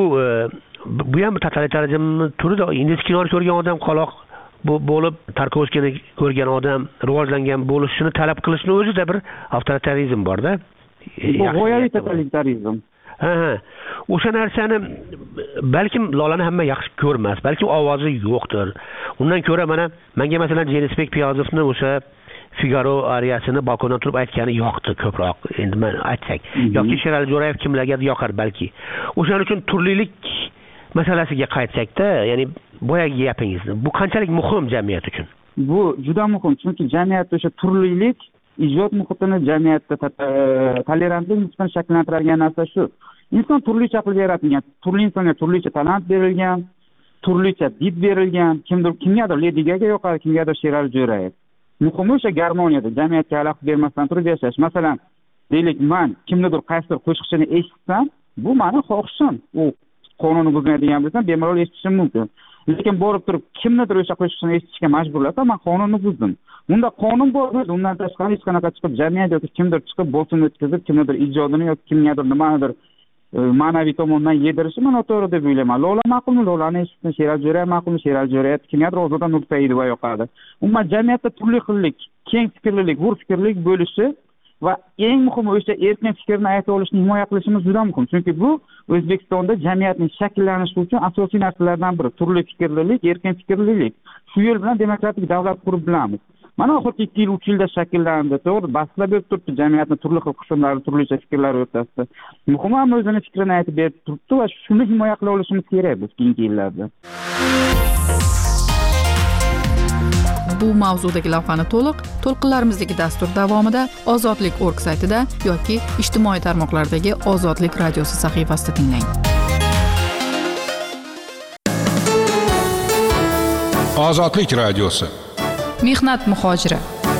bu ham totalitarizm turida. Ingichka kinoni ko'rgan odam qoloq bo'lib, Tarkovskiyni ko'rgan odam rivojlangan bo'lishini talab qilishning o'zida bir avtoritarizm bor-da. Bu g'oyaviy totalitarizm. Ha, ha. O'sha narsani balkim Lolani hamma yaxshi ko'rmas, balki ovozi yo'qdir. Undan ko'ra mana menga masalan Jenisbek Piyozovni o'sha Figaro ariyasini balkondan turib aytgani yoqdi ko'proq. Endi men aytsak, yoki Sherali Jo'rayev kimlarga yoqar balki. O'shaning uchun turlilik masalasiga qaytsak-da, ya'ni boyagi gapingizni. Bu qanchalik muhim jamiyat uchun? Bu juda muhim, chunki jamiyatda o'sha turlilik ijod muhitini, jamiyatda tolerantlik muhitini shakllantiradigan narsa shu. Inson turlicha qilib yaratilgan, turli insonga turlicha talant berilgan, turlicha did berilgan, kimdir kimgadir Lady Gaga yoqadi, kimgadir Sherali Jo'rayev. Muhimi o'sha garmoniyada, jamiyatga xalaqit bermasdan turib yashash. Masalan, deylik, men kimnidir qaysidir qo'shiqchini eshitsam, bu meni xohishim. U qonunni buzmaydigan bo'lsam, bemalol eshitishim mumkin. Lekin borib turib kimnidir o'sha qo'shiqchini eshitishga majburlasa, men qonunni buzdim. Unda qonun bor, undan tashqari hech qanaqa chiqib jamiyat yoki kimdir chiqib bosim o'tkazib, kimnidir ijodini yoki kimgadir nimanidir ma'naviy tomondan yedirishi men noto'g'ri deb o'ylayman. Lola ma'qulmi? Lolani eshitsin. Sherali Jo'rayev ma'qulmi? Sherali Jo'rayev kimgadir Ozoda Nursaidova yoqadi. Umuman jamiyatda turli xillik, keng fikrlilik, hur fikrlik bo'lishi va eng muhimi o'sha erkin fikrni ayta olishni himoya qilishimiz juda muhim. Chunki bu O'zbekistonda jamiyatning shakllanishi uchun asosiy narsalardan biri. Turli fikrlilik, erkin fikrlilik. Shu yo'l bilan demokratik davlat qurib bilamiz. Mana oxirgi ikki yil, uch yilda shakllandi. To'g'ri, bahslar bo'lib turibdi jamiyatning turli xil qismlari, turlicha fikrlar o'rtasida. Muhimi ham o'zini fikrini aytib berib turibdi va shuni himoya qila olishimiz kerak biz keyingi yillarda. bu mavzudagi lavhani to'liq to'lqinlarimizdagi dastur davomida ozodlik nokta org saytida yoki ijtimoiy tarmoqlardagi Ozodlik radiosi sahifasida tinglang. Ozodlik radiosi. Mehnat muhojiri.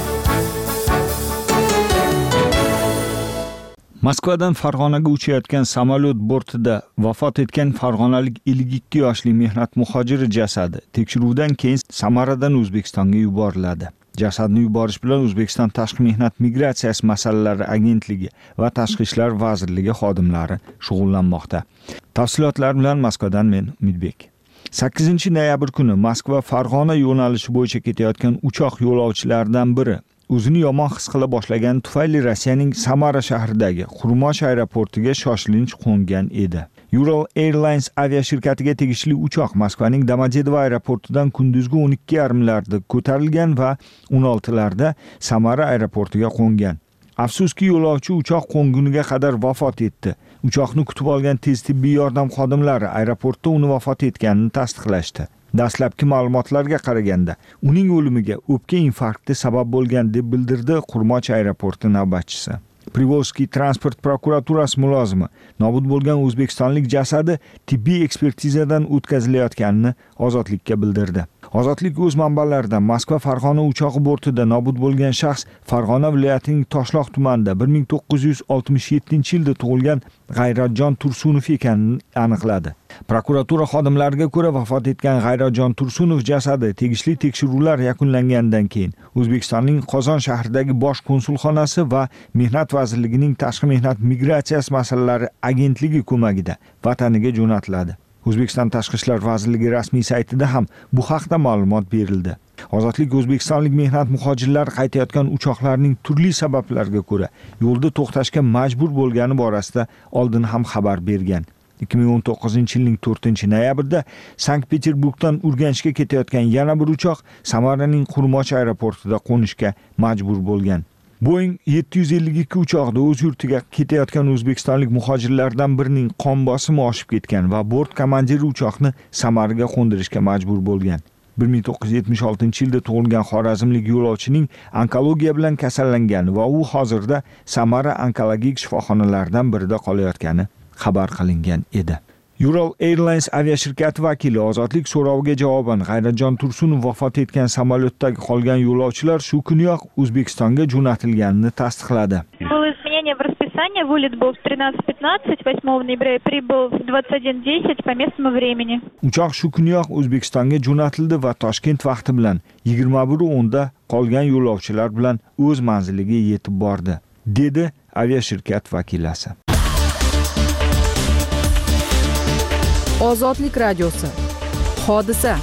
Moskvadan Farg'onaga uchayotgan samolyot bortida vafot etgan farg'onalik ellik ikki yoshli mehnat muhojiri jasadi tekshiruvdan keyin Samaradan O'zbekistonga yuboriladi. Jasadni yuborish bilan O'zbekiston Tashqi mehnat migratsiyasi masalalari agentligi va Tashqi ishlar vazirligi xodimlari shug'ullanmoqda. Tafsilotlar bilan Moskvadan men Umidbek. sakkizinchi noyabr kuni Moskva Farg'ona yo'nalishi bo'yicha ketayotgan uchoq yo'lovchilaridan biri o'zini yomon his qila boshlagani tufayli Rossiyaning Samara shahridagi Xurmoch aeroportiga shoshilinch qo'ngan edi. Ural Airlines aviashirkatiga tegishli uchoq Moskvaning Domodedovo aeroportidan kunduzgi o'n ikki yarim larda ko'tarilgan va o'n olti larda Samara aeroportiga qo'ngan. Afsuski yo'lovchi uchoq qo'nguniga qadar vafot etdi. Uchoqni kutib olgan tez tibbiy yordam xodimlari aeroportda uni vafot etganini tasdiqlashdi. Dastlabki ma'lumotlarga qaraganda, uning o'limiga o'pka infarkti sabab bo'lgan deb bildirdi Xurmoch aeroporti navbatchisi. Privolskiy transport prokuraturasi mulozimi nobud bo'lgan o'zbekistonlik jasadi tibbiy ekspertizadan o'tkazilayotganini Ozodlikka bildirdi. Ozodlik o'z manbalaridan Moskva Farg'ona uchoqi bortida nobud bo'lgan shaxs Farg'ona viloyatining Toshloq tumanida bir ming to'qqiz yuz oltmish yettinchi yilda tug'ilgan G'ayratjon Tursunov ekanini aniqladi. Prokuratura xodimlariga ko'ra vafot etgan G'ayratjon Tursunov jasadi tegishli tekshiruvlar yakunlangandan keyin O'zbekistonning Qozon shahridagi bosh konsulxonasi va Mehnat vazirligining Tashqi mehnat migratsiyasi masalalari agentligi ko'magida vataniga jo'natiladi. O'zbekiston Tashqi ishlar vazirligi rasmiy saytida ham bu haqda ma'lumot berildi. Ozodlik o'zbekistonlik mehnat muhojirlar qaytayotgan uchoqlarning turli sabablarga ko'ra yo'lda to'xtashga majbur bo'lgani borasida oldin ham xabar bergan. ikki ming o'n to'qqizinchi yilning to'rtinchi noyabrida Sankt-Peterburgdan Urganchga ketayotgan yana bir uchoq Samaraning Xurmoch aeroportida qo'nishga majbur bo'lgan. Boeing yetti yuz ellik ikki uchog'ida o'z yurtiga ketayotgan o'zbekistonlik muhojirlardan birining qon bosimi oshib ketgan va bort komandiri uchoqni Samaraga qo'ndirishga majbur bo'lgan. bir ming to'qqiz yuz yetmish oltinchi yilda tug'ilgan xorazmlik yo'lovchining onkologiya bilan kasallangani va u hozirda Samara onkologik shifoxonalaridan birida qolayotgani xabar qilingan edi. Ural Airlines aviashirkati vakili Ozodlik so'roviga javoban G'ayratjon Tursunov vafot etgan samolyotdagi qolgan yo'lovchilar shu kuniyoq O'zbekistonga jo'natilganini tasdiqladi. Вылет был в тринадцать пятнадцать, восьмого ноября прибыл в двадцать один десять по местному времени. Uchoq shu kuniyoq O'zbekistonga jo'natildi va Toshkent vaqti bilan yigirma bir o'nda qolgan yo'lovchilar bilan o'z manziliga yetib bordi, dedi aviashirkat vakilasi. Ozodlik radiosi. Hodisa.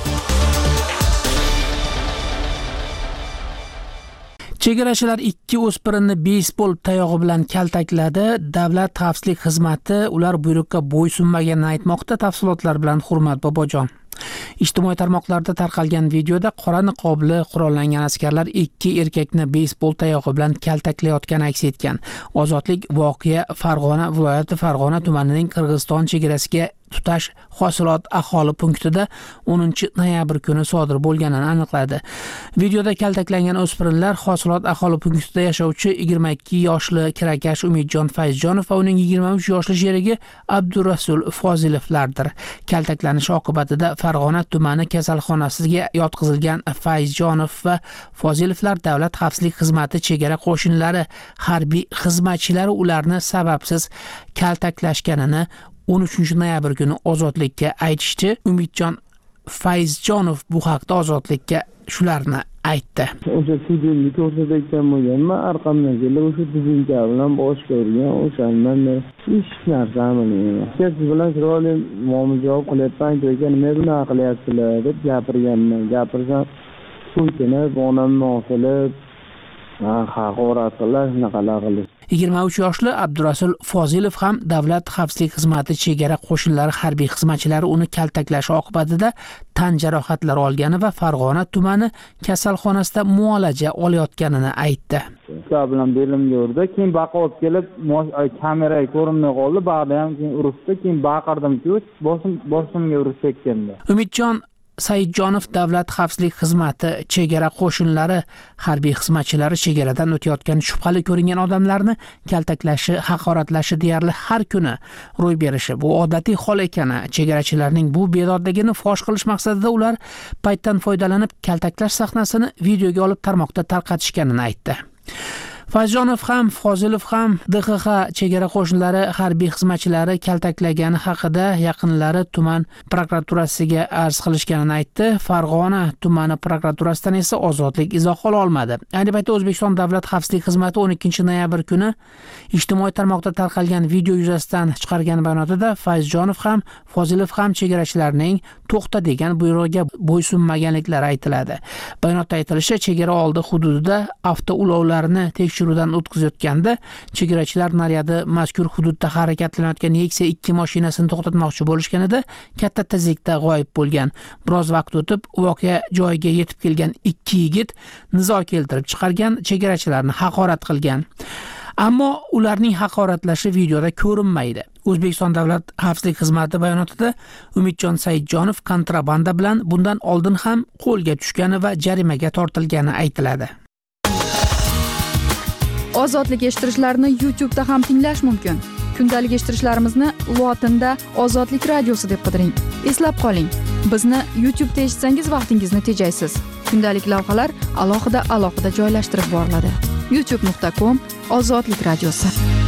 Chegarachilar ikki o'spirinni beysbol tayog'i bilan kaltakladi. Davlat xavfsizlik xizmati ular buyruqqa bo'ysunmaganini aytmoqda. Tafsilotlar bilan Hurmat Bobojon. Ijtimoiy tarmoqlarda tarqalgan videoda qora niqobli qurollangan askarlar ikki erkakni beysbol tayog'i bilan kaltaklayotgani aks etgan. Ozodlik voqea Farg'ona viloyati Farg'ona tumanining Qirg'iziston chegarasiga tutash hosilot aholi punktida o'ninchi noyabr kuni sodir bo'lganini aniqladi. Videoda kaltaklangan o'spirinlar hosilot aholi punktida yashovchi yigirma ikki yoshli kirakash Umidjon Fayzjonov va uning yigirma uch yoshli sherigi Abdurasul Fozilovlardir. Kaltaklanish oqibatida Farg'ona tumani kasalxonasiga yotqizilgan Fayzjonov va Fozilovlar Davlat xavfsizlik xizmati chegara qo'shinlari harbiy xizmatchilari ularni sababsiz kaltaklashganini o'n uchinchi noyabr kuni Ozodlikka aytishdi. Umidjon Fayzjonov bu haqda Ozodlikka shularni aytdi. O'sha videoni ko'rsatayotgan bo'lganman, orqamdan kelib o'sha tuzinka bilan bosh ko'rgan, o'shandan hech narsa bilmayman. Siz bilan chiroyli muomala qilyapman, ekan nima bunaqa qilyapsizlar deb gapirganman. Gapirsam, so'kinib, onamni osilib, haqoratlar shunaqalar qildi. yigirma uch yoshli Abdurasul Fozilov ham Davlat xavfsizlik xizmati chegara qo'shinlari harbiy xizmatchilari uni kaltaklashi oqibatida tan jarohatlari olgani va Farg'ona tumani kasalxonasida muolaja olayotganini aytdi. Ular bilan belimga urdi, keyin baqib kelib kameraga ko'rinmay qoldi, bag'da ham keyin urishdi, keyin baqirdim-ku, boshim boshimga urish ketganda. Umidjon Saidjonov davlat xavfsizlik xizmati chegara qo'shinlari harbiy xizmatchilari chegaradan o'tayotgan shubhali ko'ringan odamlarni kaltaklashi, haqoratlashi deyarli har kuni ro'y berishi bu odatiy hol ekani, chegarachilarning bu bedodligini fosh qilish maqsadida ular paytdan foydalanib kaltaklash sahnasini videoga olib tarmoqda tarqatishganini aytdi. Fayzjonov ham, Fozilov ham D X X chegara qo'shinlari harbiy xizmatchilari kaltaklagani haqida yaqinlari tuman prokuraturasiga arz qilishganini aytdi. Farg'ona tumani prokuraturasidan esa ozodlik izoh ola olmadi. Ayni paytda O'zbekiston Davlat xavfsizlik xizmati o'n ikkinchi noyabr kuni ijtimoiy tarmoqda tarqalgan video yuzasidan chiqargan bayonotida Fayzjonov ham, Fozilov ham chegarachilarning to'xta degan buyrug'iga bo'ysunmaganliklari aytiladi. Bayonotda aytilishicha, chegara oldi hududida avtoulovlarni tekshiruvdan o'tkazayotganda chegarachilar naryadi mazkur hududda harakatlanayotgan Nexia ikki mashinasini to'xtatmoqchi bo'lishganida katta tezlikda g'oyib bo'lgan. Biroz vaqt o'tib voqea joyiga yetib kelgan ikki yigit nizo keltirib chiqargan, chegarachilarni haqorat qilgan. Ammo ularning haqoratlashi videoda ko'rinmaydi. O'zbekiston Davlat xavfsizlik xizmati bayonotida Umidjon Saidjonov kontrabanda bilan bundan oldin ham qo'lga tushgani va jarimaga tortilgani aytiladi. Ozodlik eshittirishlarni YouTube da ham tinglash mumkin. Kundalik eshittirishlarimizni lotinda Ozodlik radiosi deb qidiring. Eslab qoling, bizni YouTube da eshitsangiz vaqtingizni tejaysiz. Kundalik lavhalar alohida alohida joylashtirib boriladi. youtube nuqta com Ozodlik radiosi.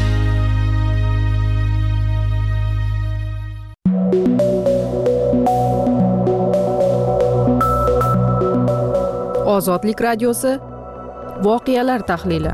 Ozodlik radiosi voqealar tahlili.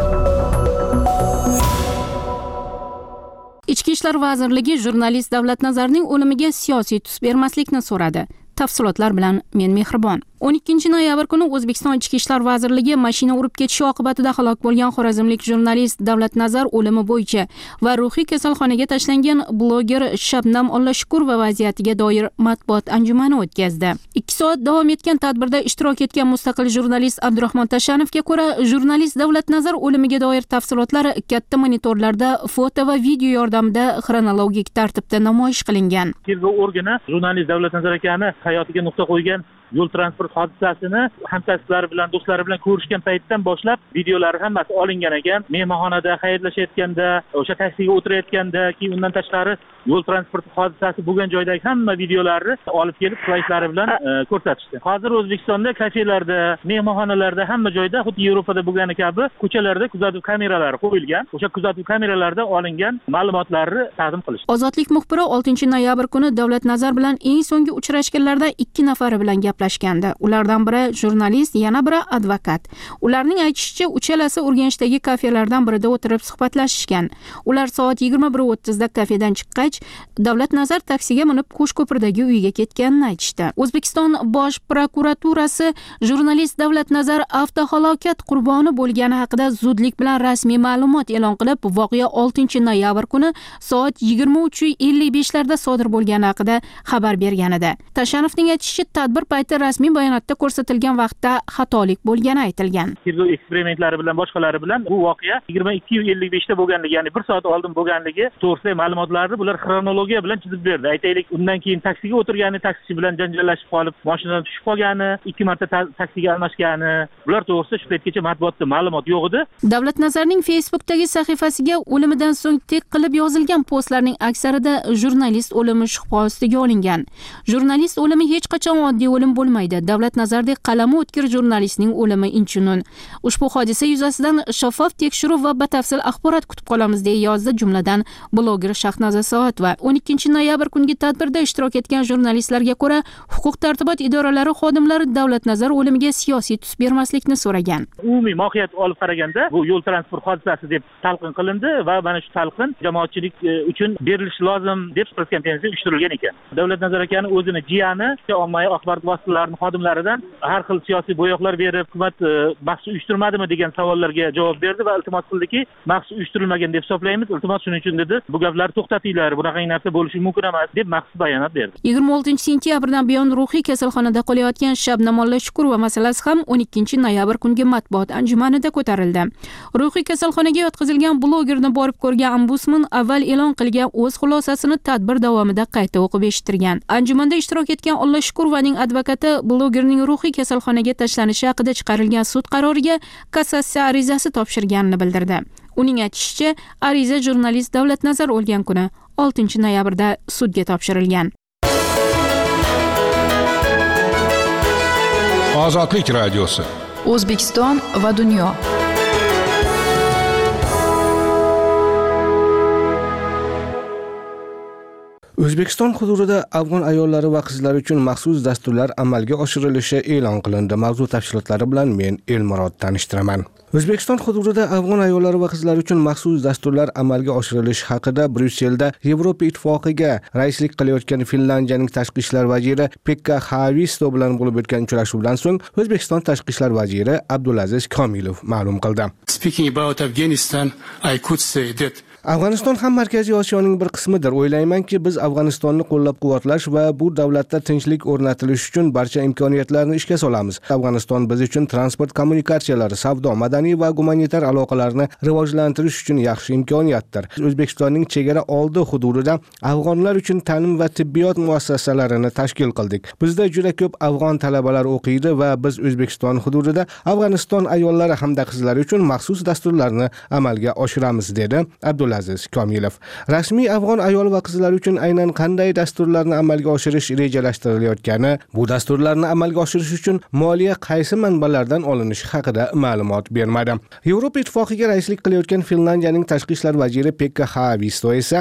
Ichki ishlar vazirligi jurnalist Davlatnazarning o'limiga siyosiy tus bermaslikni so'radi. Tafsilotlar bilan men Mehribon. o'n ikkinchi noyabr kuni O'zbekiston Ichki ishlar vazirligi mashina urib ketishi oqibatida halok bo'lgan xorazmlik jurnalist Davlatnazar o'limi bo'yicha va ruhiy kasalxonaga tashlangan bloger Shabnam Ollashukurova vaziyatiga doir matbuot anjumani o'tkazdi. ikki soat davom etgan tadbirda ishtirok etgan mustaqil jurnalist Abdurahmon Tashanovga ko'ra, jurnalist Davlatnazar o'limiga doir tafsilotlar katta monitorlarda foto va video yordamida xronologik tartibda namoyish qilingan. Tergov organi jurnalist Davlatnazar akani hayotiga nuqta qo'ygan yo'l transport hodisasini hamkasblari bilan, do'stlari bilan ko'rishgan paytdan boshlab videolari hammasi olingan ekan. Mehmonxonada xayrlashayotganda, o'sha taksiga o'tirayotganda, keyin undan tashqari yo'l transport hodisasi bo'lgan joydagi hamma videolarni olib kelib slaydlari bilan ko'rsatishdi. Hozir O'zbekistonda kafelarda, mehmonxonalarda, hamma joyda xuddi Yevropada bo'lgani kabi ko'chalarda kuzatuv kameralari qo'yilgan. O'sha kuzatuv kameralardan olingan ma'lumotlarni taqdim qilishdi. Ozodlik muxbiri oltinchi noyabr kuni Davlatnazar bilan eng so'nggi uchrashganlarda ikki nafari bilan gaplashgandi. Ulardan biri jurnalist, yana biri advokat. Ularning aytishicha, uchalasi Urganchdagi kafelardan birida o'tirib suhbatlashishgan. Ular soat yigirma bir o'ttiz da kafedan chiqqach, Davlatnazar taksiga minib Qo'shko'pirdagi uyiga ketganini aytishdi. O'zbekiston Bosh prokuraturasi jurnalist Davlatnazar avtohalokat qurboni bo'lgani haqida zudlik bilan rasmiy ma'lumot e'lon qilib, voqea oltinchi noyabr kuni soat yigirma uch ellik besh larda sodir bo'lgani haqida xabar bergan edi. Tashanovning aytishicha, tadbir payti rasmiy bayonotda ko'rsatilgan vaqtda xatolik bo'lgani aytilgan. Tergov eksperimentlari bilan boshqalari bilan bu voqea yigirma ikki ellik besh da bo'lganligi, ya'ni bir soat oldin bo'lganligi to'g'risidagi ma'lumotlarni bular xronologiya bilan chizib berdi. Aytaylik, undan keyin taksiga o'tirgani, taksichi bilan janjallashib qolib, mashinadan tushib qolgani, ikki marta taksiga almashgani, bular to'g'risida shu paytgacha matbuotda ma'lumot yo'q edi. Davlatnazarning Facebook'dagi sahifasiga o'limidan so'ng tek qilib yozilgan postlarning aksarida jurnalist o'limi shubha ostiga olingan. Jurnalist o'limi hech qachon oddiy o'lim bo'lmaydi. Davlatnazardek qalami o'tkir jurnalistning o'limi inchunun. Ushbu hodisa yuzasidan shaffof tekshiruv va batafsil axborot kutib qolamiz deya yozdi jumladan bloger Shahnoza Soatova. o'n ikkinchi noyabr kungi tadbirda ishtirok etgan jurnalistlarga ko'ra, huquq tartibot idoralari xodimlari Davlatnazar o'limiga siyosiy tus bermaslikni so'ragan. Umumiy mohiyat olib qaraganda, bu yo'l transport hodisasi deb talqin qilindi va mana shu talqin jamoatchilik uchun berilishi lozim deb press konferensiya uyushtirilgan ekan. Davlatnazar akani o'zini jiyani ommaviy axborot vositalarining xodimlaridan har xil siyosiy bo'yoqlar berib, hukumat maxsus uyushtirmadimi degan savollarga javob berdi va iltimos qildiki, maxsus uyushtirilmagan deb hisoblaymiz. Iltimos shuning uchun dedi, bu gaplarni to'xtatinglar, bu bunaqa narsa bo'lishi mumkin emas deb maxsus bayonot berdi. yigirma oltinchi sentyabrdan buyon ruhiy kasalxonada qolayotgan Shabnam Olloshukurova masalasi ham o'n ikkinchi noyabr kungi matbuot anjumanida ko'tarildi. Ruhiy kasalxonaga yotqizilgan blogerni borib ko'rgan ombudsman avval e'lon qilgan o'z xulosasini tadbir davomida qayta o'qib eshittirgan. Anjumanda ishtirok etgan Olloshukurovaning advokati blogerning ruhiy kasalxonaga tashlanishi haqida chiqarilgan sud qaroriga kassatsiya arizasi topshirganini bildirdi. Uning aytishicha, ariza jurnalist Davlatnazar o'lgan kuni oltinchi noyabrda sudga topshirilgan. Ozodlik radiosi. O'zbekiston va dunyo. O'zbekiston hududida afg'on ayollari va qizlari uchun maxsus dasturlar amalga oshirilishi e'lon qilindi. Mavzu tafsilotlari bilan men Elmurod tanishtiraman. O'zbekiston hududida afg'on ayollari va qizlari uchun maxsus dasturlar amalga oshirilishi haqida Bryusselda Yevropa Ittifoqiga raislik qilayotgan Finlandiyaning tashqi ishlar vaziri Pekka Haavisto bilan bo'lib o'tgan uchrashuvdan so'ng O'zbekiston tashqi ishlar vaziri Abdulaziz Komilov ma'lum qildi. Speaking about Afghanistan, I could say that Afg'oniston ham Markaziy Osiyoning bir qismidir. O'ylaymanki, biz Afg'onistonni qo'llab-quvvatlash va bu davlatda tinchlik o'rnatilishi uchun barcha imkoniyatlarni ishga solamiz. Afg'oniston biz uchun transport kommunikatsiyalari, savdo, madaniy va gumanitar aloqalarni rivojlantirish uchun yaxshi imkoniyatdir. O'zbekistonning chegara oldi hududida afg'onlar uchun ta'lim va tibbiyot muassasalarini tashkil qildik. Bizda juda ko'p afg'on talabalar o'qiydi va biz O'zbekiston hududida Afg'oniston ayollari hamda qizlari uchun maxsus dasturlarni amalga oshiramiz, dedi Abdulaziz Aziz Komilov. Rasmiy afg'on ayol va qizlar uchun aynan qanday dasturlarni amalga oshirish rejalashtirilayotgani, bu dasturlarni amalga oshirish uchun moliya qaysi manbalardan olinishi haqida ma'lumot bermadi. Yevropa Ittifoqiga raislik qilayotgan Finlandiyaning tashqi ishlar vaziri Pekka Haavisto esa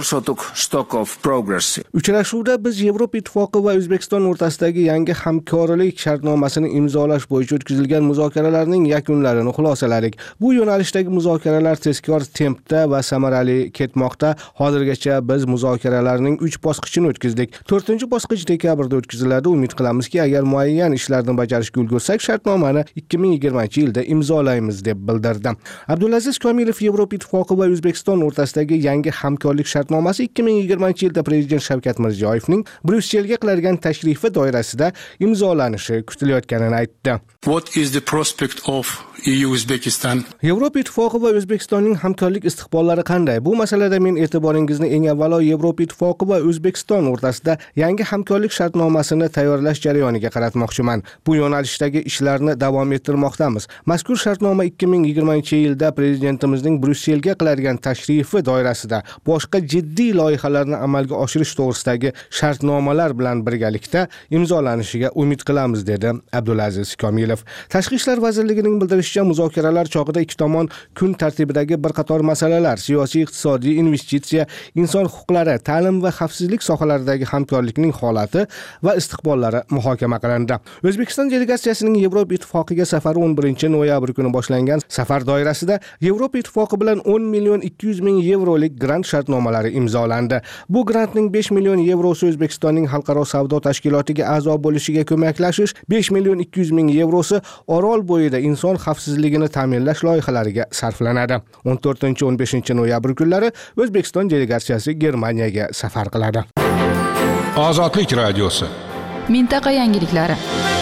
uchrashuvda biz Yevropa Ittifoqi va O'zbekiston o'rtasidagi yangi hamkorlik shartnomasini imzolash bo'yicha o'tkazilgan muzokaralarning yakunlarini xulosaladik. Bu yo'nalishdagi muzokaralar tezkor tempda va samarali ketmoqda. Hozirgacha biz muzokaralarning uch bosqichini o'tkazdik. to'rtinchi bosqich dekabrda o'tkaziladi. Umid qilamizki, agar muayyan ishlarni bajarishga ulgursak, shartnomani ikki ming yigirmanchi yilda imzolaymiz, deb bildirdi. Abdulaziz Komilov Yevropa Ittifoqi va O'zbekiston o'rtasidagi yangi hamkorlik shartnomasi ikki ming yigirmanchi yilda Prezident Shavkat Mirziyoyevning Bryusselga qiladigan tashrifi doirasida imzolanishi kutilayotganini aytdi. What is the prospect of E U Uzbekistan? Yevropa Ittifoqi va O'zbekistonning hamkorlik istiqbollari qanday? Bu masalada men e'tiboringizni eng avvalo Yevropa Ittifoqi va O'zbekiston o'rtasida yangi hamkorlik shartnomasini tayyorlash jarayoniga qaratmoqchiman. Bu yo'nalishdagi ishlarni davom ettirmoqdamiz. Mazkur shartnoma ikki ming yigirmanchi yilda Prezidentimizning Bryusselga qiladigan tashrifi doirasida boshqa jiddiy loyihalarni amalga oshirish to'g'risidagi shartnomalar bilan birgalikda imzolanishiga umid qilamiz, dedi Abdulaziz Komilov. Tashqi ishlar vazirligining bildirishicha, muzokaralar chog'ida ikki tomon kun tartibidagi bir qator masalalar, siyosiy, iqtisodiy, investitsiya, inson huquqlari, ta'lim va xavfsizlik sohalaridagi hamkorlikning holati va istiqbollari muhokama qilindi. O'zbekiston delegatsiyasining Yevropa Ittifoqiga safari o'n birinchi noyabr kuni boshlangan. Safar doirasida Yevropa Ittifoqi bilan o'n million ikki yuz ming yevrolik grant shartnomalari imzolandi. Bu grantning besh million yevrosi O'zbekistonning xalqaro savdo tashkilotiga a'zo bo'lishiga ko'maklashish, besh million ikki yuz ming yevrosi Orol bo'yida inson xavfsizligini ta'minlash loyihalariga sarflanadi. o'n to'rtinchi o'n beshinchi noyabr kunlari O'zbekiston delegatsiyasi Germaniyaga safar qiladi. Ozodlik radiosi. Mintaqa yangiliklari.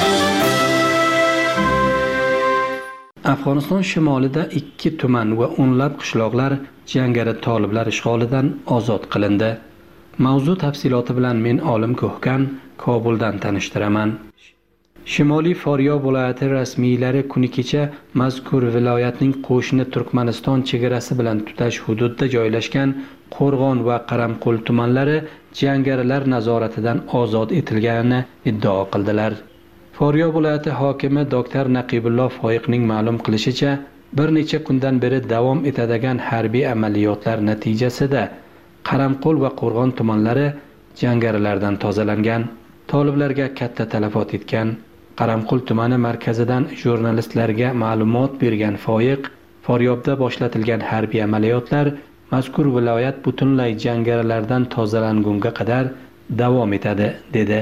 Afg'oniston shimolida ikki tuman va o'nlab qishloqlar jangari toliblar ishg'olidan ozod qilindi. Mavzu tafsiloti bilan men Olim Ko'hkan Kobuldan tanishtiraman. Shimoliy Foryob viloyati rasmiylari kuni kecha mazkur viloyatning qo'shni Turkmaniston chegarasi bilan tutash hududida joylashgan Qo'rg'on va Qaramqul tumanlari jangarilar nazoratidan ozod etilganini iddao qildilar. Foryob viloyati hokimi doktor Naqibulloh Foyiqning ma'lum qilishicha, bir necha kundan beri davom etadigan harbiy amaliyotlar natijasida Qaramqul va Qo'rg'on tumanlari jangarilardan tozalangan. Toliblarga katta talafot yetgan. Qaramqul tumani markazidan jurnalistlarga ma'lumot bergan Foyiq, Foryobda boshlatilgan harbiy amaliyotlar mazkur viloyat butunlay jangarilardan tozalangunga qadar davom etadi, dedi.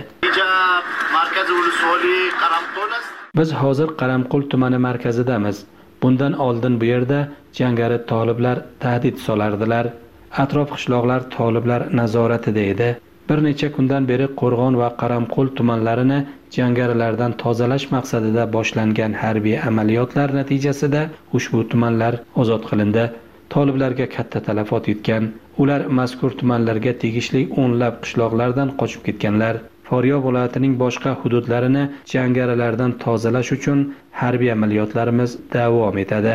Biz hozir Qaramqul tumani markazidamiz. Bundan oldin bu yerda jangari toliblar tahdid solardilar. atrof qishloqlar toliblar nazoratida edi. Bir necha kundan beri Qo'rg'on va Qaramqo'l tumanlarini jangarilardan tozalash maqsadida boshlangan harbiy amaliyotlar natijasida ushbu tumanlar ozod qilindi. Toliblarga katta talafot yetgan. Ular mazkur tumanlarga tegishli o'nlab qishloqlardan qochib ketganlar. Faryab viloyatining boshqa hududlarini jangarilardan tozalash uchun harbiy amaliyotlarimiz davom etadi.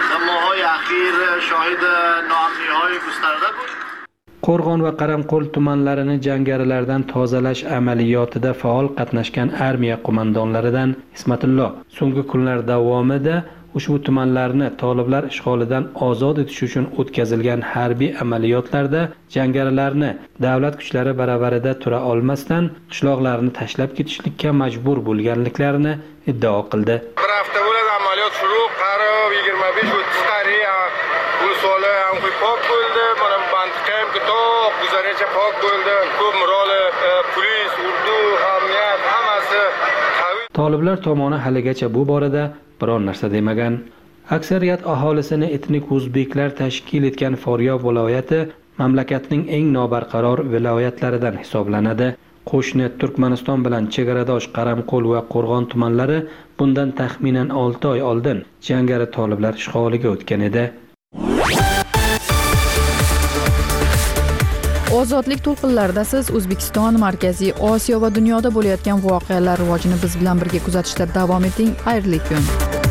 Qo'rg'on va Qaramqo'l tumanlarini jangarilardan tozalash amaliyotida faol qatnashgan armiya qo'mondonlaridan Ismatullo so'nggi kunlar davomida ushbu tumanlarni toliblar ishg'olidan ozod etish uchun o'tkazilgan harbiy amaliyotlarda jangarilarni davlat kuchlari baravarida tura olmasdan qishloqlarni tashlab ketishlikka majbur bo'lganliklarini iddao qildi. Bir hafta bo'ladi amaliyot shuru qarib yigirma besh o'ttiz qariya ulusoli ham pok bo'ldi. Mana bantiqa ham kitob guzargacha pok bo'ldi. Ko'p miroli polis, urdu, hamiyat hammasi. Toliblar tomoni haligacha bu borada biror narsa demagan. Aksariyat aholisini etnik o'zbeklar tashkil etgan Faryab viloyati mamlakatning eng nobarqaror viloyatlaridan hisoblanadi. Qo'shni Turkmaniston bilan chegaradosh Qaramqo'l va Qo'rg'on tumanlari bundan taxminan olti oy oldin jangari toliblar ishg'oliga o'tgan edi. Ozodlik to'lqinlarida siz O'zbekiston, Markaziy Osiyo va dunyoda bo'layotgan voqealar rivojini biz bilan birga kuzatishda davom eting. Xayrli kun.